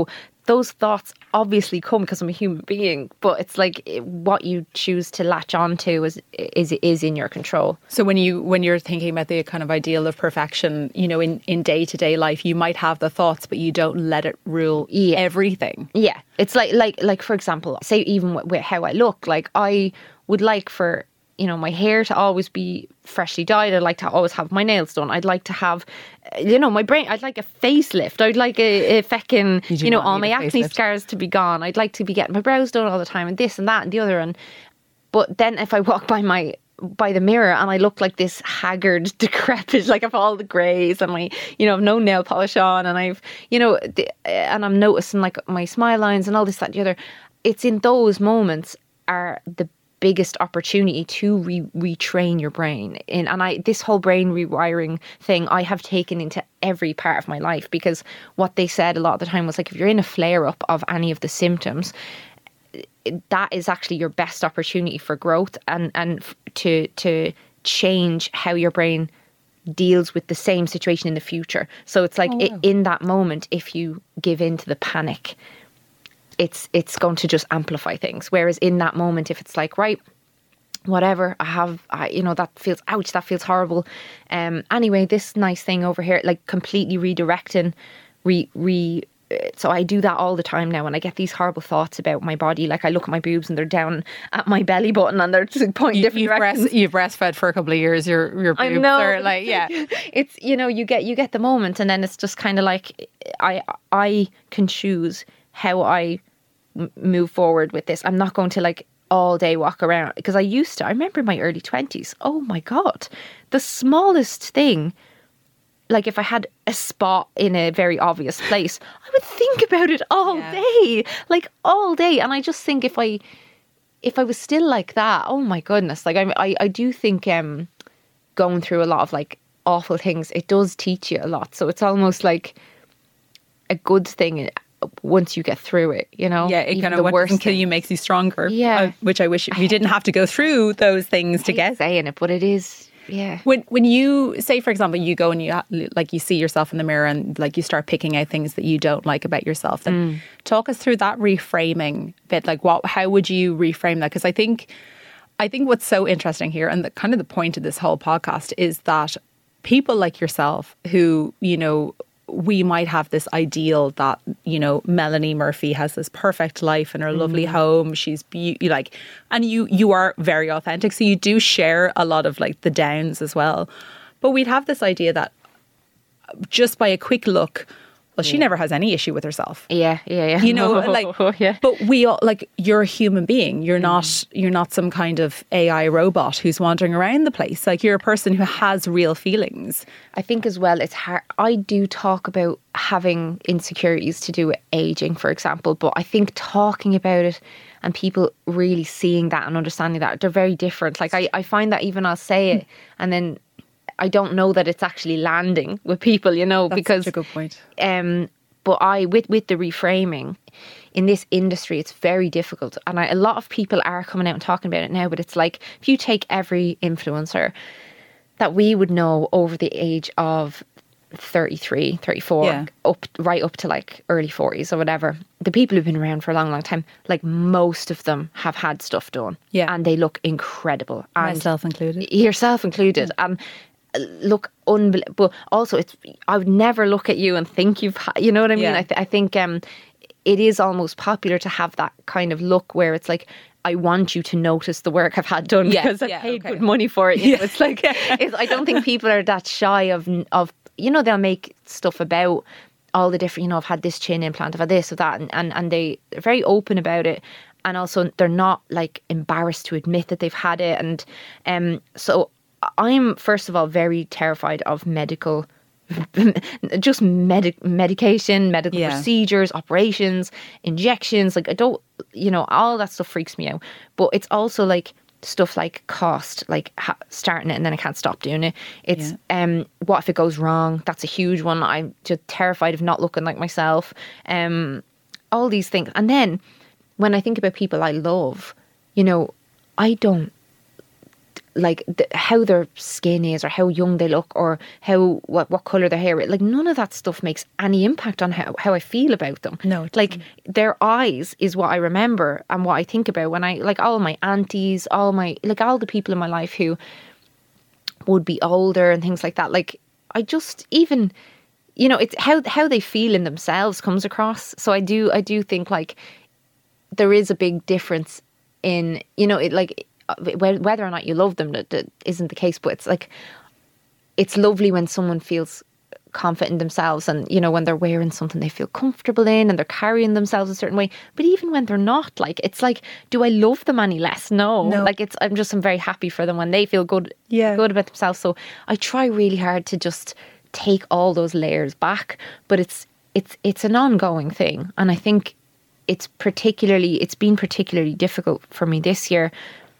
those thoughts obviously come because I'm a human being, but it's like what you choose to latch onto is is is in your control. So when you when you're thinking about the kind of ideal of perfection, you know, in in day to day life, you might have the thoughts, but you don't let it rule yeah. everything. Yeah, it's like like like for example, say even with, with how I look, like I would like for, you know, my hair to always be freshly dyed. I'd like to always have my nails done. I'd like to have, you know, my brain, I'd like a facelift. I'd like a, a feckin', you, you know, all my acne scars to be gone. I'd like to be getting my brows done all the time and this and that and the other. And but then if I walk by my by the mirror and I look like this haggard, decrepit, like I've all the greys and my, you know, I've no nail polish on and I've, you know, the, and I'm noticing like my smile lines and all this, that and the other. It's in those moments are the biggest opportunity to re- retrain your brain in. And I this whole brain rewiring thing I have taken into every part of my life, because what they said a lot of the time was like, if you're in a flare up of any of the symptoms, that is actually your best opportunity for growth and and to to change how your brain deals with the same situation in the future. So it's like, oh, wow. in that moment, if you give in to the panic, it's it's going to just amplify things. Whereas in that moment, if it's like, right, whatever, I have, I, you know, that feels, ouch, that feels horrible. Um, anyway, this nice thing over here, like completely redirecting, re, re, so I do that all the time now when I get these horrible thoughts about my body. Like I look at my boobs and they're down at my belly button and they're just pointing you, different you've directions. Breast, you've breastfed for a couple of years. Your your boobs I know. are like, yeah. It's, you know, you get you get the moment and then it's just kind of like I I can choose how I m- move forward with this. I'm not going to like all day walk around, because I used to. I remember in my early twenties. Oh my God, the smallest thing. Like if I had a spot in a very obvious place, I would think about it all yeah. day, like all day. And I just think if I, if I was still like that, oh my goodness, like I, I, I do think um, going through a lot of like awful things, it does teach you a lot. So it's almost like a good thing once you get through it, you know. Yeah, it kind of what doesn't kill you makes you stronger. Yeah, uh, which I wish we didn't have to go through those things to get. Saying it, but it is. Yeah. When when you say, for example, you go and you like you see yourself in the mirror and like you start picking out things that you don't like about yourself, then mm. talk us through that reframing bit. Like, what? How would you reframe that? Because I think, I think what's so interesting here, and the kind of the point of this whole podcast, is that people like yourself, who, you know, we might have this ideal that, you know, Melanie Murphy has this perfect life in her mm. lovely home. She's be- like, and you you are very authentic. So you do share a lot of like the downs as well. But we'd have this idea that just by a quick look, well, she yeah. never has any issue with herself. Yeah, yeah, yeah. You know, like, oh, yeah. but we all, like, you're a human being. You're mm. not, you're not some kind of A I robot who's wandering around the place. Like, you're a person who has real feelings. I think as well, it's hard. I do talk about having insecurities to do with aging, for example, but I think talking about it and people really seeing that and understanding that, they're very different. Like, I, I find that even I'll say it and then I don't know that it's actually landing with people, you know. That's because such a good point. Um, but I, with with the reframing in this industry, it's very difficult, and I, a lot of people are coming out and talking about it now. But it's like, if you take every influencer that we would know over the age of thirty-three, thirty-four, yeah. up right up to like early forties or whatever, the people who've been around for a long, long time, like most of them have had stuff done, yeah, and they look incredible, and myself included, yourself included, yeah. and. Look unbelievable, but also it's. I would never look at you and think you've. Ha- you know what I mean? Yeah. I, th- I think um, it is almost popular to have that kind of look where it's like, I want you to notice the work I've had done yeah, because I yeah, paid okay. good money for it. You yeah. know, it's like it's, I don't think people are that shy of of. You know, they'll make stuff about all the different. You know, I've had this chin implant, I've had this or that, and and, and they, they're very open about it. And also, they're not like embarrassed to admit that they've had it. And um, so. I'm, first of all, very terrified of medical, just medic medication, medical yeah. procedures, operations, injections. Like, I don't, you know, all that stuff freaks me out. But it's also like stuff like cost, like ha- starting it and then I can't stop doing it. It's, yeah. um, what if it goes wrong? That's a huge one. I'm just terrified of not looking like myself. Um, all these things. And then when I think about people I love, you know, I don't, like the, how their skin is or how young they look or how what, what colour their hair is. Like none of that stuff makes any impact on how, how I feel about them. No, it like doesn't. their eyes is what I remember and what I think about when I, like all my aunties, all my, like all the people in my life who would be older and things like that. Like I just, even, you know, it's how, how they feel in themselves comes across. So I do, I do think like there is a big difference in, you know, it like, whether or not you love them, that, that isn't the case, but it's like it's lovely when someone feels confident in themselves and, you know, when they're wearing something they feel comfortable in and they're carrying themselves a certain way. But even when they're not, like, it's like, do I love them any less? No. No. Like, it's, I'm just, I'm very happy for them when they feel good, Yeah. good about themselves. So I try really hard to just take all those layers back, but it's, it's, it's an ongoing thing. And I think it's particularly, it's been particularly difficult for me this year.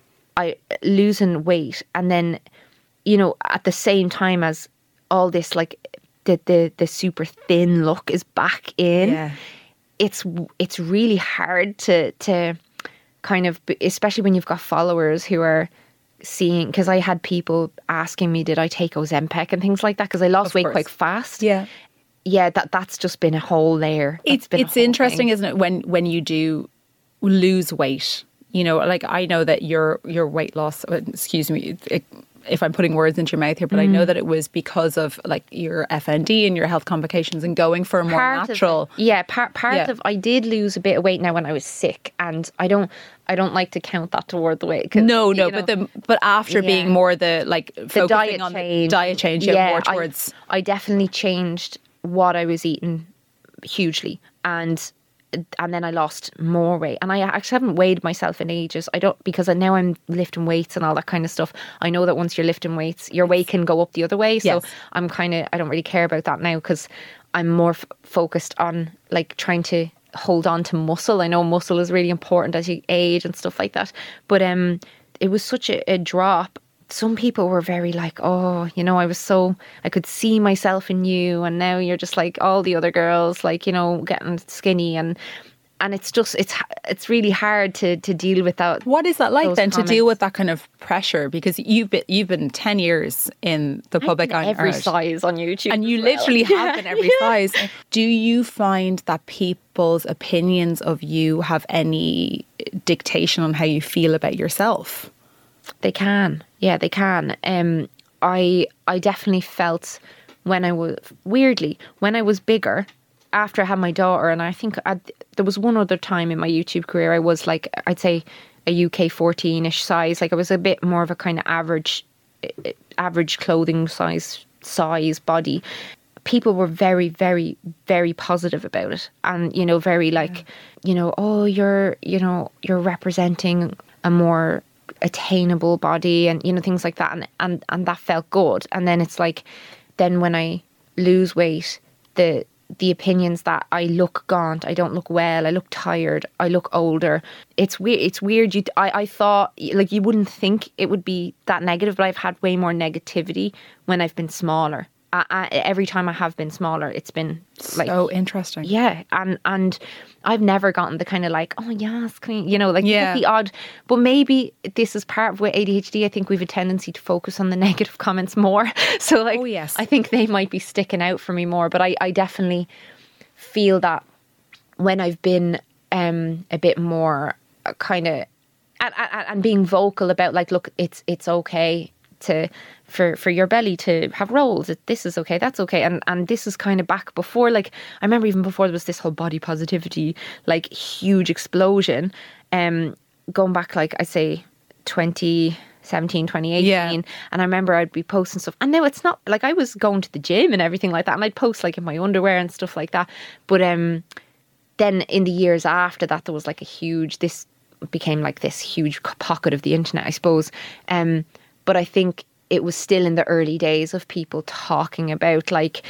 I losing weight and then, you know, at the same time as all this, like the the, the super thin look is back in. Yeah. It's it's really hard to to kind of, especially when you've got followers who are seeing, because I had people asking me, did I take Ozempic and things like that, because I lost Of weight course. quite fast. Yeah. Yeah, that that's just been a whole layer. That's It's been a it's whole interesting, thing. isn't it, when when you do lose weight. You know, like I know that your your weight loss, excuse me, it, if I'm putting words into your mouth here, but I know that it was because of like your F N D and your health complications and going for a more Part of natural. it- yeah, part part Yeah. of I did lose a bit of weight now when I was sick, and I don't I don't like to count that toward the weight. 'cause, No, no, you know, but the but after Yeah. being more the like the focusing diet on change, the diet change, yeah, more I- towards I, definitely changed what I was eating hugely, and and then I lost more weight, and I actually haven't weighed myself in ages. I don't, because I, now I'm lifting weights and all that kind of stuff. I know that once you're lifting weights, your weight can go up the other way. So Yes. I'm kind of, I don't really care about that now, because I'm more f- focused on like trying to hold on to muscle. I know muscle is really important as you age and stuff like that, but um, it was such a, a drop. Some people were very like, oh, you know, I was so, I could see myself in you, and now you're just like all the other girls, like, you know, getting skinny, and and it's just, it's it's really hard to to deal with that. What is that like those then to deal comments. with that kind of pressure? Because you've been you've been ten years in the public eye, Every art, size on YouTube, and you as well. literally have been every size. Do you find that people's opinions of you have any dictation on how you feel about yourself? They can, yeah, they can. Um, I I definitely felt when I was, weirdly, when I was bigger, after I had my daughter, and I think I'd, there was one other time in my YouTube career I was like, I'd say a U K fourteen-ish size. Like I was a bit more of a kind of average, average clothing size, size body. People were very, very, very positive about it, and you know, very like, yeah. you know, oh, you're, you know, you're representing a more attainable body, and you know, things like that, and and and that felt good. And then it's like, then when I lose weight, the the opinions that I look gaunt, I don't look well, I look tired, I look older. It's weird. It's weird. You, I, I thought like you wouldn't think it would be that negative, but I've had way more negativity when I've been smaller. I, I, every time I have been smaller, it's been like, So interesting. yeah, and and I've never gotten the kind of like, oh yes, can you, you know, like Yeah. the odd. But maybe this is part of with A D H D. I think we have a tendency to focus on the negative comments more. So like, Oh, yes. I think they might be sticking out for me more. But I, I definitely feel that when I've been um a bit more kind of and, and, and being vocal about like, look, it's it's okay to for for your belly to have rolls. This is okay, that's okay. And and this is kind of back before, like I remember even before there was this whole body positivity like huge explosion, um going back like I say twenty seventeen, twenty eighteen, Yeah. and I remember I'd be posting stuff, and now it's not like I was going to the gym and everything like that, and I'd post like in my underwear and stuff like that. But um then in the years after that, there was like a huge, this became like this huge pocket of the internet, I suppose. Um But I think it was still in the early days of people talking about like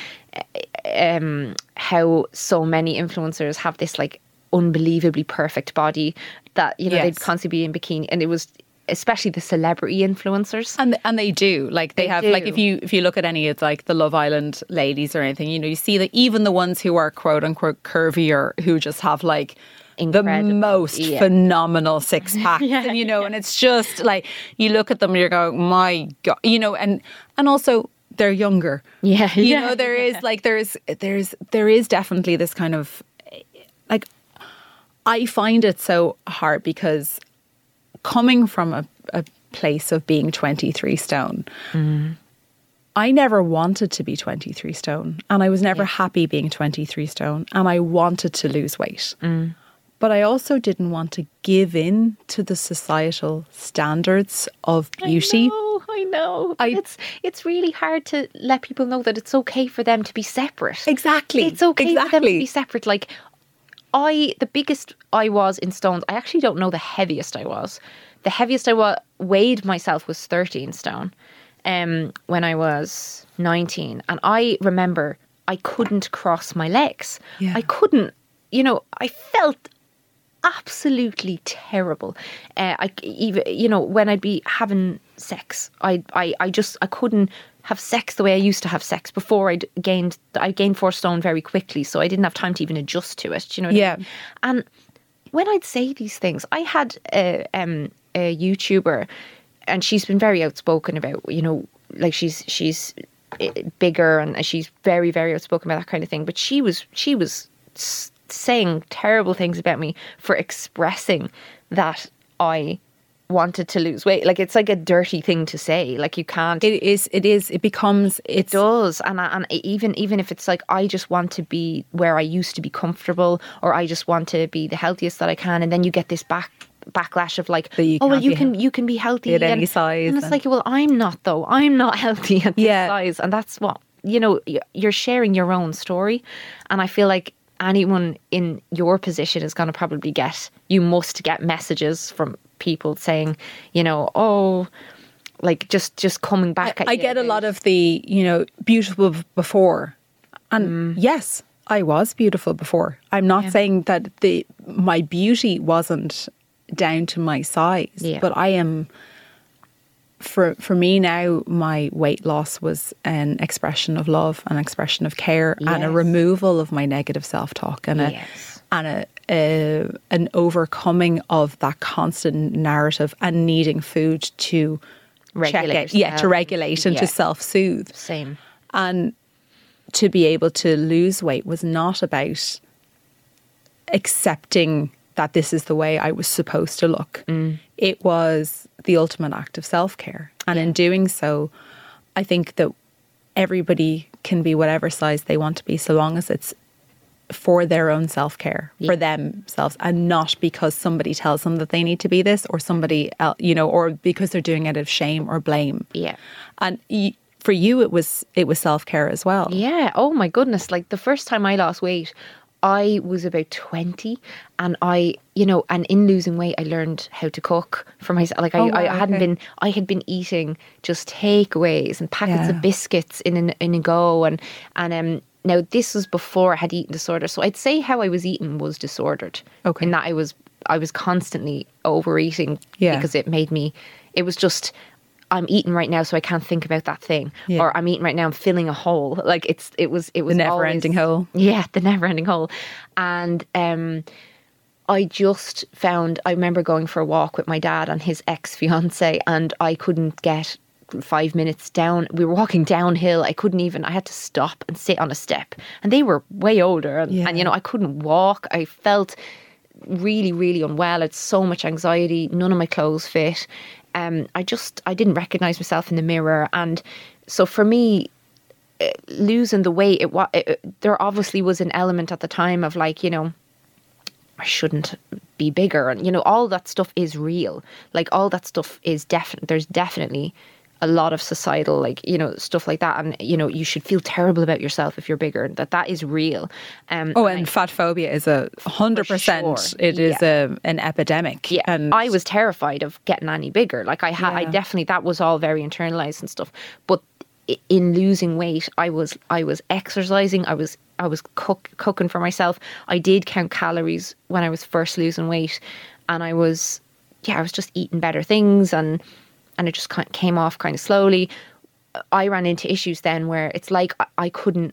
um, how so many influencers have this like unbelievably perfect body that, you know, Yes. they'd constantly be in bikini. And it was especially the celebrity influencers. And and they do like they, They have do. like if you if you look at any of like the Love Island ladies or anything, you know, you see that even the ones who are quote unquote curvy or who just have like Incredible. the most Yeah. phenomenal six pack. Yeah, and, you know, and it's just like, you look at them and you're going, my God, you know, and, and also they're younger. Yeah. You yeah. know, there is like, there's, there's, there is definitely this kind of, like, I find it so hard because coming from a, a place of being twenty-three stone, mm. I never wanted to be twenty-three stone, and I was never yeah. happy being twenty-three stone, and I wanted to lose weight. Mm. But I also didn't want to give in to the societal standards of beauty. I know, I know. I, it's it's really hard to let people know that it's okay for them to be separate. Exactly. It's okay exactly. for them to be separate. Like, I, the biggest I was in stones, I actually don't know the heaviest I was. The heaviest I wa- weighed myself was thirteen stone um, when I was nineteen. And I remember I couldn't cross my legs. Yeah. I couldn't, you know, I felt absolutely terrible. Uh, I even, you know, when I'd be having sex, I, I, I just, I couldn't have sex the way I used to have sex before I'd gained, I gained four stone very quickly. So I didn't have time to even adjust to it. You know what yeah. I mean? And when I'd say these things, I had a, um, a YouTuber, and she's been very outspoken about, you know, like she's, she's bigger and she's very, very outspoken about that kind of thing. But she was, she was saying terrible things about me for expressing that I wanted to lose weight. Like, it's like a dirty thing to say. Like, you can't. It is. It is. It becomes. It does. And and even even if it's like, I just want to be where I used to be comfortable, or I just want to be the healthiest that I can, and then you get this back backlash of like, oh well, you can you can be healthy at and, any size, and it's and like, well, I'm not though. I'm not healthy at this yeah. size, and that's what, you know. You're sharing your own story, and I feel like anyone in your position is going to probably get, you must get messages from people saying, you know, oh, like just just coming back I, at I you. get a lot of the, you know, beautiful before. And mm. yes, I was beautiful before. I'm not yeah. saying that the my beauty wasn't down to my size, yeah. but I am, for for me now, my weight loss was an expression of love, an expression of care, yes. and a removal of my negative self-talk, and a yes. and a, a an overcoming of that constant narrative and needing food to regulate check it, yeah, to regulate and yeah. to self-soothe. Same. And to be able to lose weight was not about accepting that this is the way I was supposed to look. Mm. It was the ultimate act of self-care. And yeah. in doing so, I think that everybody can be whatever size they want to be, so long as it's for their own self-care, yeah. for themselves, and not because somebody tells them that they need to be this, or somebody else, you know, or because they're doing it out of shame or blame. Yeah. And y- for you, it was it was self-care as well. Yeah. Oh my goodness. Like, the first time I lost weight, I was about twenty, and I, you know, and in losing weight, I learned how to cook for myself. Like, I, oh, wow, I hadn't okay. been, I had been eating just takeaways and packets yeah. of biscuits in an, in a go. And, and, um, now this was before I had eating disorder. So I'd say how I was eating was disordered. Okay. In that I was, I was constantly overeating yeah. because it made me, it was just, I'm eating right now, so I can't think about that thing. Yeah. Or I'm eating right now, I'm filling a hole. Like, it's, it was, it was the never-ending hole. Yeah, the never-ending hole. And um, I just found, I remember going for a walk with my dad and his ex-fiance, and I couldn't get five minutes down. We were walking downhill. I couldn't even, I had to stop and sit on a step. And they were way older. And, yeah. and you know, I couldn't walk. I felt really, really unwell. I had so much anxiety. None of my clothes fit. Um, I just, I didn't recognize myself in the mirror. And so for me, uh, losing the weight, it, it, it, there obviously was an element at the time of like, you know, I shouldn't be bigger. And, you know, all that stuff is real. Like, all that stuff is definite. There's definitely a lot of societal, like, you know, stuff like that. And, you know, you should feel terrible about yourself if you're bigger. That that is real. Um, oh, and, and I, fat phobia is a hundred percent. Sure. It is yeah. a, an epidemic. Yeah, and I was terrified of getting any bigger. Like, I had, yeah. I definitely, that was all very internalized and stuff. But in losing weight, I was, I was exercising. I was, I was cook, cooking for myself. I did count calories when I was first losing weight, and I was, yeah, I was just eating better things, and. And it just kind of came off kind of slowly. I ran into issues then where it's like I couldn't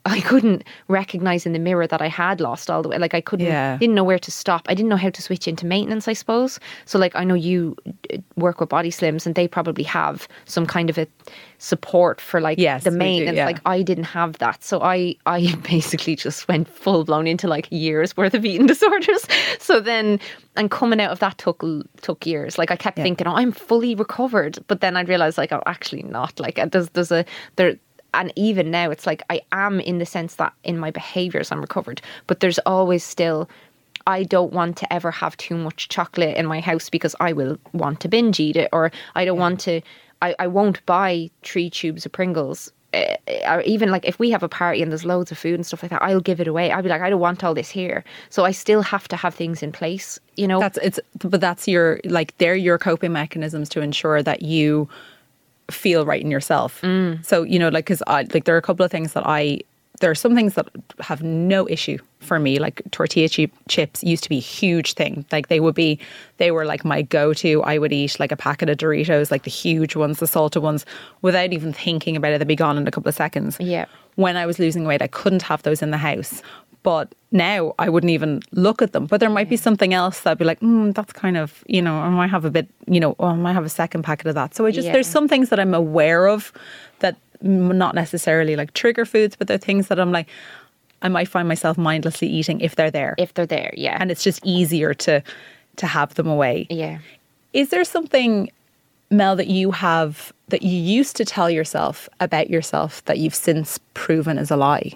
I couldn't recognize in the mirror that I had lost all the way. Like I couldn't, Yeah. didn't know where to stop. I didn't know how to switch into maintenance, I suppose. So like, I know you work with Body Slims and they probably have some kind of a support for like Yes, the we do, maintenance. yeah. Like I didn't have that. So I, I basically just went full blown into like years worth of eating disorders. So then, and coming out of that took, took years. Like I kept Yeah. thinking, oh, I'm fully recovered. But then I realized like, oh, actually not. Like there's, there's a, there, and even now it's like I am in the sense that in my behaviours I'm recovered, but there's always still, I don't want to ever have too much chocolate in my house because I will want to binge eat it, or I don't want to, I, I won't buy three tubes of Pringles. Uh, or even like if we have a party and there's loads of food and stuff like that, I'll give it away. I'll be like, I don't want all this here. So I still have to have things in place, you know? That's it's but that's your like they're your coping mechanisms to ensure that you feel right in yourself. Mm. So, you know, like, because I like there are a couple of things that I there are some things that have no issue for me. Like tortilla chip, chips used to be a huge thing. Like they would be, they were like my go-to. I would eat like a packet of Doritos, like the huge ones, the salted ones, without even thinking about it. They'd be gone in a couple of seconds. Yeah. When I was losing weight, I couldn't have those in the house. But now I wouldn't even look at them. But there might be something else that'd be like, mm, that's kind of, you know, I might have a bit, you know, oh, I might have a second packet of that. So I just, Yeah. there's some things that I'm aware of that m- not necessarily like trigger foods, but they're things that I'm like, I might find myself mindlessly eating if they're there. If they're there, yeah. And it's just easier to to have them away. Yeah. Is there something, Mel, that you have, that you used to tell yourself about yourself that you've since proven is a lie?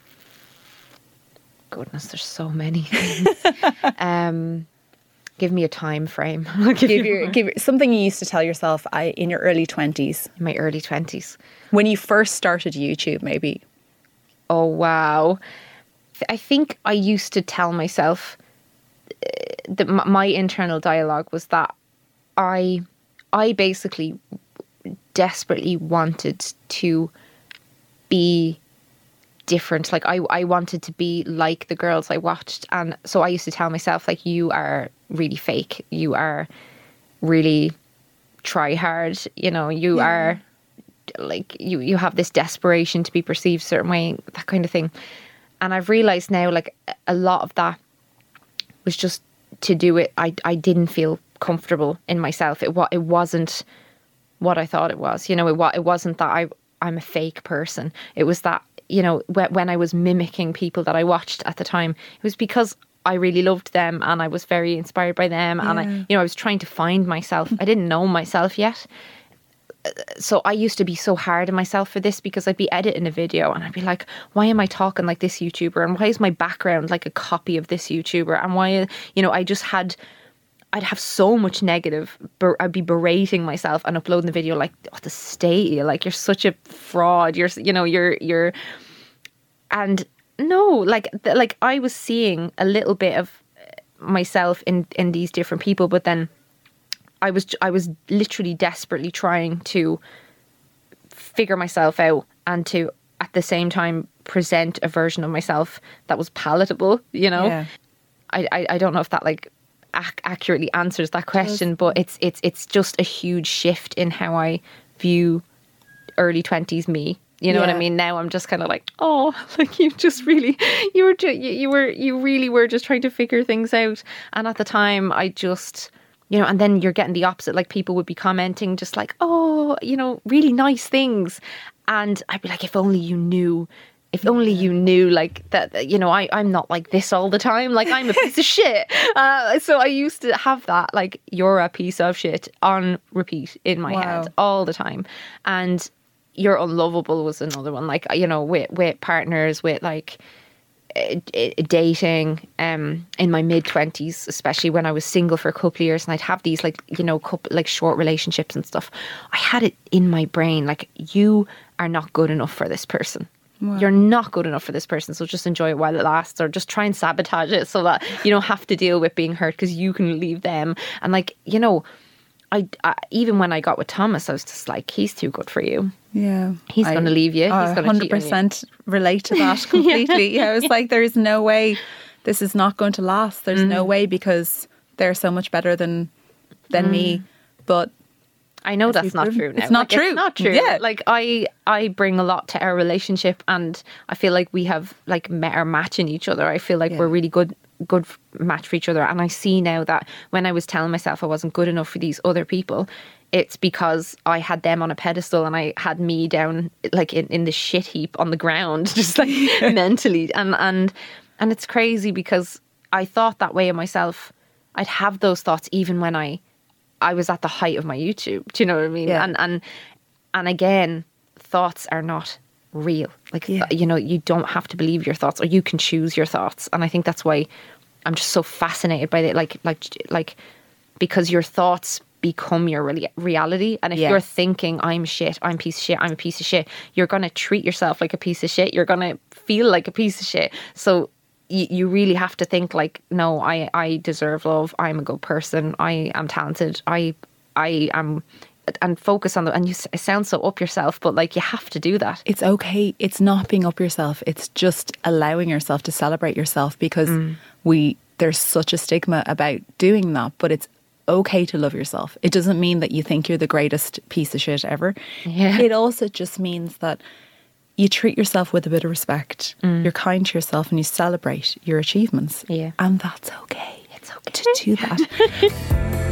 Goodness, there's so many things. um, give me a time frame. I'll give, Give you your, give your, something you used to tell yourself I, in your early twenties, my early twenties. when you first started YouTube, maybe. Oh, wow. I think I used to tell myself uh, that m- my internal dialogue was that I, I basically desperately wanted to be different. Like I, I wanted to be like the girls I watched. And so I used to tell myself, like, you are really fake. You are really try hard. You know, you Yeah. are like, you, you have this desperation to be perceived a certain way, that kind of thing. And I've realized now, like, a lot of that was just to do it. I, I didn't feel comfortable in myself. It, wa- it wasn't what I thought it was. You know, it, wa- it wasn't that I, I'm a fake person. It was that, you know, when, when I was mimicking people that I watched at the time, it was because I really loved them and I was very inspired by them. And I, Yeah. you know, I was trying to find myself. I didn't know myself yet. So I used to be so hard on myself for this, because I'd be editing a video and I'd be like, why am I talking like this YouTuber? And why is my background like a copy of this YouTuber? And why, you know, I just had, I'd have so much negative, ber- I'd be berating myself and uploading the video like, oh, the state, like, you're such a fraud. You're, you know, you're, you're, and no, like, th- like I was seeing a little bit of myself in, in these different people, but then I was I was literally desperately trying to figure myself out and to at the same time present a version of myself that was palatable, you know. Yeah. I, I I don't know if that like ac- accurately answers that question, but it's it's it's just a huge shift in how I view early twenties me. You know what I Yeah. mean? Now I'm just kind of like, oh, like you just really, you were, ju- you, you were, you really were just trying to figure things out. And at the time, I just, you know, and then you're getting the opposite. Like people would be commenting just like, oh, you know, really nice things. And I'd be like, if only you knew, if only you knew like that, that, you know, I, I'm not like this all the time. Like I'm a piece of shit. Uh, so I used to have that, like, you're a piece of shit on repeat in my Wow. head all the time. And you're unlovable was another one. Like, you know, with, with partners, with like, Uh, dating um in my mid twenties, especially when I was single for a couple of years, and I'd have these like, you know, couple like short relationships and stuff. I had it in my brain like, you are not good enough for this person. Wow. You're not good enough for this person, so just enjoy it while it lasts, or just try and sabotage it so that you don't have to deal with being hurt, because you can leave them. And like, you know, I, I even when I got with Thomas, I was just like, he's too good for you. Yeah. He's going to leave you. He's going to cheat on you. one hundred percent relate to that completely. yeah. I was like, there's no way this is not going to last. There's Mm. no way, because they're so much better than than Mm. me. But I know that's we've not proven. true now. It's not Like, true. It's not true. Yeah. Like I I bring a lot to our relationship, and I feel like we have like met our match in each other. I feel like Yeah. we're really good good f- match for each other. And I see now that when I was telling myself I wasn't good enough for these other people, it's because I had them on a pedestal and I had me down like in, in the shit heap on the ground, just like mentally. And and and it's crazy because I thought that way of myself. I'd have those thoughts even when I I was at the height of my YouTube. Do you know what I mean? Yeah. And and and again, thoughts are not real. Like Yeah. you know, you don't have to believe your thoughts, or you can choose your thoughts. And I think that's why I'm just so fascinated by it. Like like like because your thoughts become your re- reality. And if Yeah. you're thinking I'm shit, I'm a piece of shit, I'm a piece of shit, you're gonna treat yourself like a piece of shit. You're gonna feel like a piece of shit. So you, you really have to think like, no, I, I deserve love. I'm a good person. I am talented. I I am, and focus on the, and you s- it sounds so up yourself, but like you have to do that. It's okay. It's not being up yourself. It's just allowing yourself to celebrate yourself, because we there's such a stigma about doing that, but it's okay to love yourself. It doesn't mean that you think you're the greatest piece of shit ever. Yeah. It also just means that you treat yourself with a bit of respect. You're kind to yourself and you celebrate your achievements. Yeah. And that's okay. It's okay. To do that.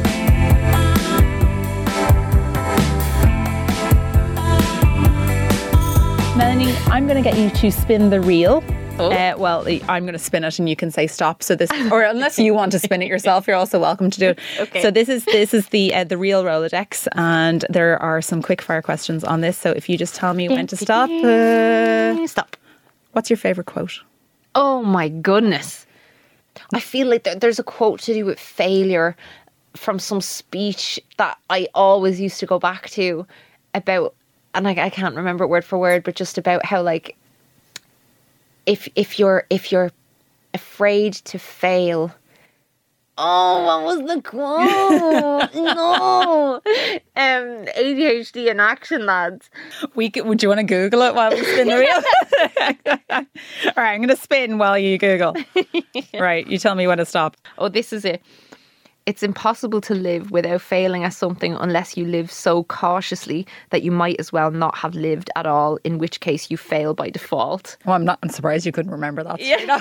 Melanie, I'm going to get you to spin the reel. Oh. Uh, well, I'm going to spin it and you can say stop. So this, or unless you want to spin it yourself, you're also welcome to do it. Okay. So this is this is the uh, the real Rolodex, and there are some quick fire questions on this. So if you just tell me when to stop. Uh, Stop. what's your favorite quote? Oh my goodness. I feel like there, there's a quote to do with failure from some speech that I always used to go back to about, and I, I can't remember it word for word, but just about how like if if you're if you're afraid to fail. Oh, what was the quote? No. Um, A D H D in action, lads. We could, would you want to Google it while we spin the reel? All right, I'm going to spin while you Google. Right, you tell me when to stop. Oh, this is it. It's impossible to live without failing at something unless you live so cautiously that you might as well not have lived at all, in which case you fail by default. Well, I'm not. I'm surprised you couldn't remember that. Yeah.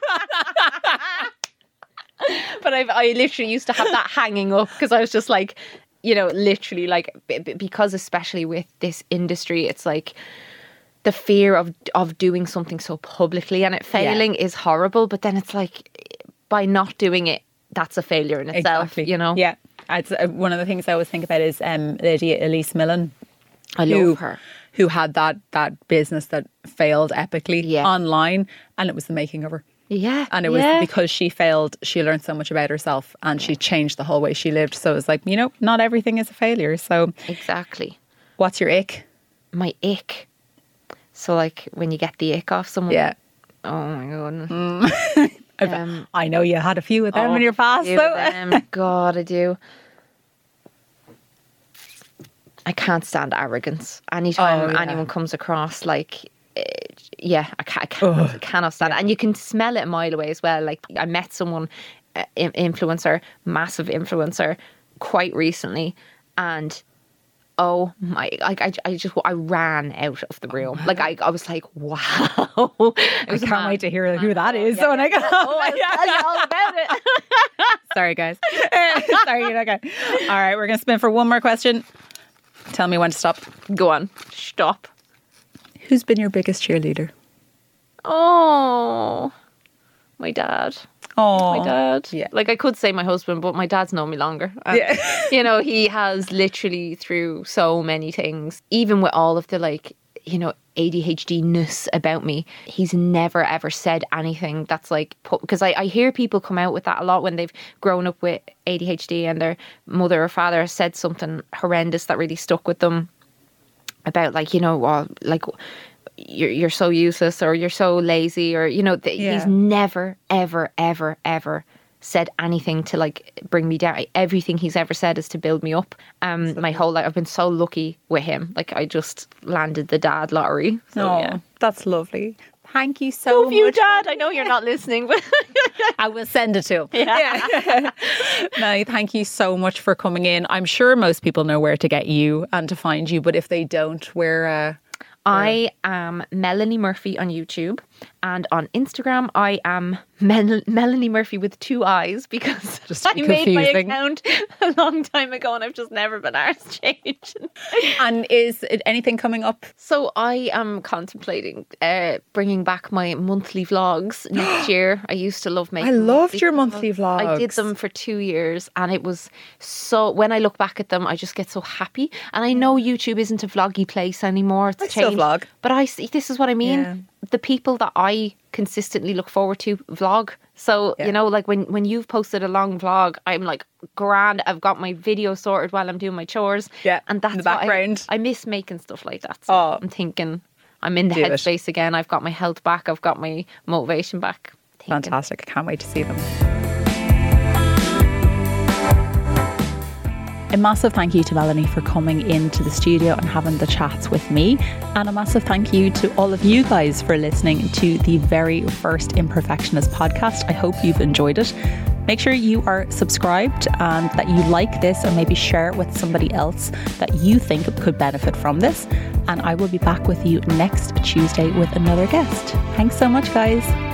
But I've, I literally used to have that hanging up because I was just like, you know, literally like, b- b- because especially with this industry, it's like the fear of of doing something so publicly and it failing is horrible. But then it's like, by not doing it, that's a failure in itself, Exactly. you know? Yeah. It's, uh, one of the things I always think about is um, Lady Elise Millen. I who, love her. Who had that that business that failed epically Yeah. online, and it was the making of her. Yeah. And it was yeah. because she failed, she learned so much about herself, and she changed the whole way she lived. So it was like, you know, not everything is a failure. So Exactly. what's your ick? My ick. So like when you get the ick off someone. Yeah. Oh my goodness. I've- Um, I know you had a few of them Oh, in your past, few though. of them. God, I do. I can't stand arrogance. Anytime Oh, yeah. anyone comes across like, eh, yeah, I, ca- I, can't, I cannot stand it. And you can smell it a mile away as well. Like I met someone, uh, in- influencer, massive influencer, quite recently, and oh my, like I, I just, I ran out of the room. Like I, I was like, wow. I can't wait to hear who that is. So when I go, Oh, I'll tell you all about it. sorry, guys. Sorry, okay. All right, we're going to spin for one more question. Tell me when to stop. Go on, stop. Who's been your biggest cheerleader? Oh, my dad. Oh, My dad. Yeah. Like I could say my husband, but my dad's known me longer. And, Yeah. you know, he has literally through so many things, even with all of the like, you know, A D H D-ness about me, he's never ever said anything that's like, because I, I hear people come out with that a lot when they've grown up with A D H D and their mother or father said something horrendous that really stuck with them about like, you know, well, like you're you're so useless or you're so lazy or, you know, th- Yeah. he's never, ever, ever, ever said anything to like bring me down. Everything he's ever said is to build me up. Um, my whole life, I've been so lucky with him. Like I just landed the dad lottery. So oh, yeah. that's lovely. Thank you so Love you, much. Dad. I know you're not listening, but I will send it to him. Yeah. Yeah. No, thank you so much for coming in. I'm sure most people know where to get you and to find you, but if they don't, where... Uh, I am Melanie Murphy on YouTube, and on Instagram I am Mel- Melanie Murphy with two eyes, because Just to I be made my confusing. account a long time ago and I've just never been asked to change. And is it anything coming up? So I am contemplating uh, bringing back my monthly vlogs next year. I used to love making I loved monthly your monthly vlogs. I did them for two years and it was so, when I look back at them, I just get so happy. And I know YouTube isn't a vloggy place anymore. It's I still changed. vlog. But I see, this is what I mean. Yeah. The people that I consistently look forward to vlog. So, Yeah. you know, like when, when you've posted a long vlog, I'm like, grand, I've got my video sorted while I'm doing my chores. Yeah, And that's in the what I- background. I, miss making stuff like that. So Oh. I'm thinking I'm in the Do it. headspace again. I've got my health back. I've got my motivation back. Thinking. Fantastic. I can't wait to see them. A massive thank you to Melanie for coming into the studio and having the chats with me. And a massive thank you to all of you guys for listening to the very first Imperfectionist podcast. I hope you've enjoyed it. Make sure you are subscribed and that you like this, or maybe share it with somebody else that you think could benefit from this. And I will be back with you next Tuesday with another guest. Thanks so much, guys.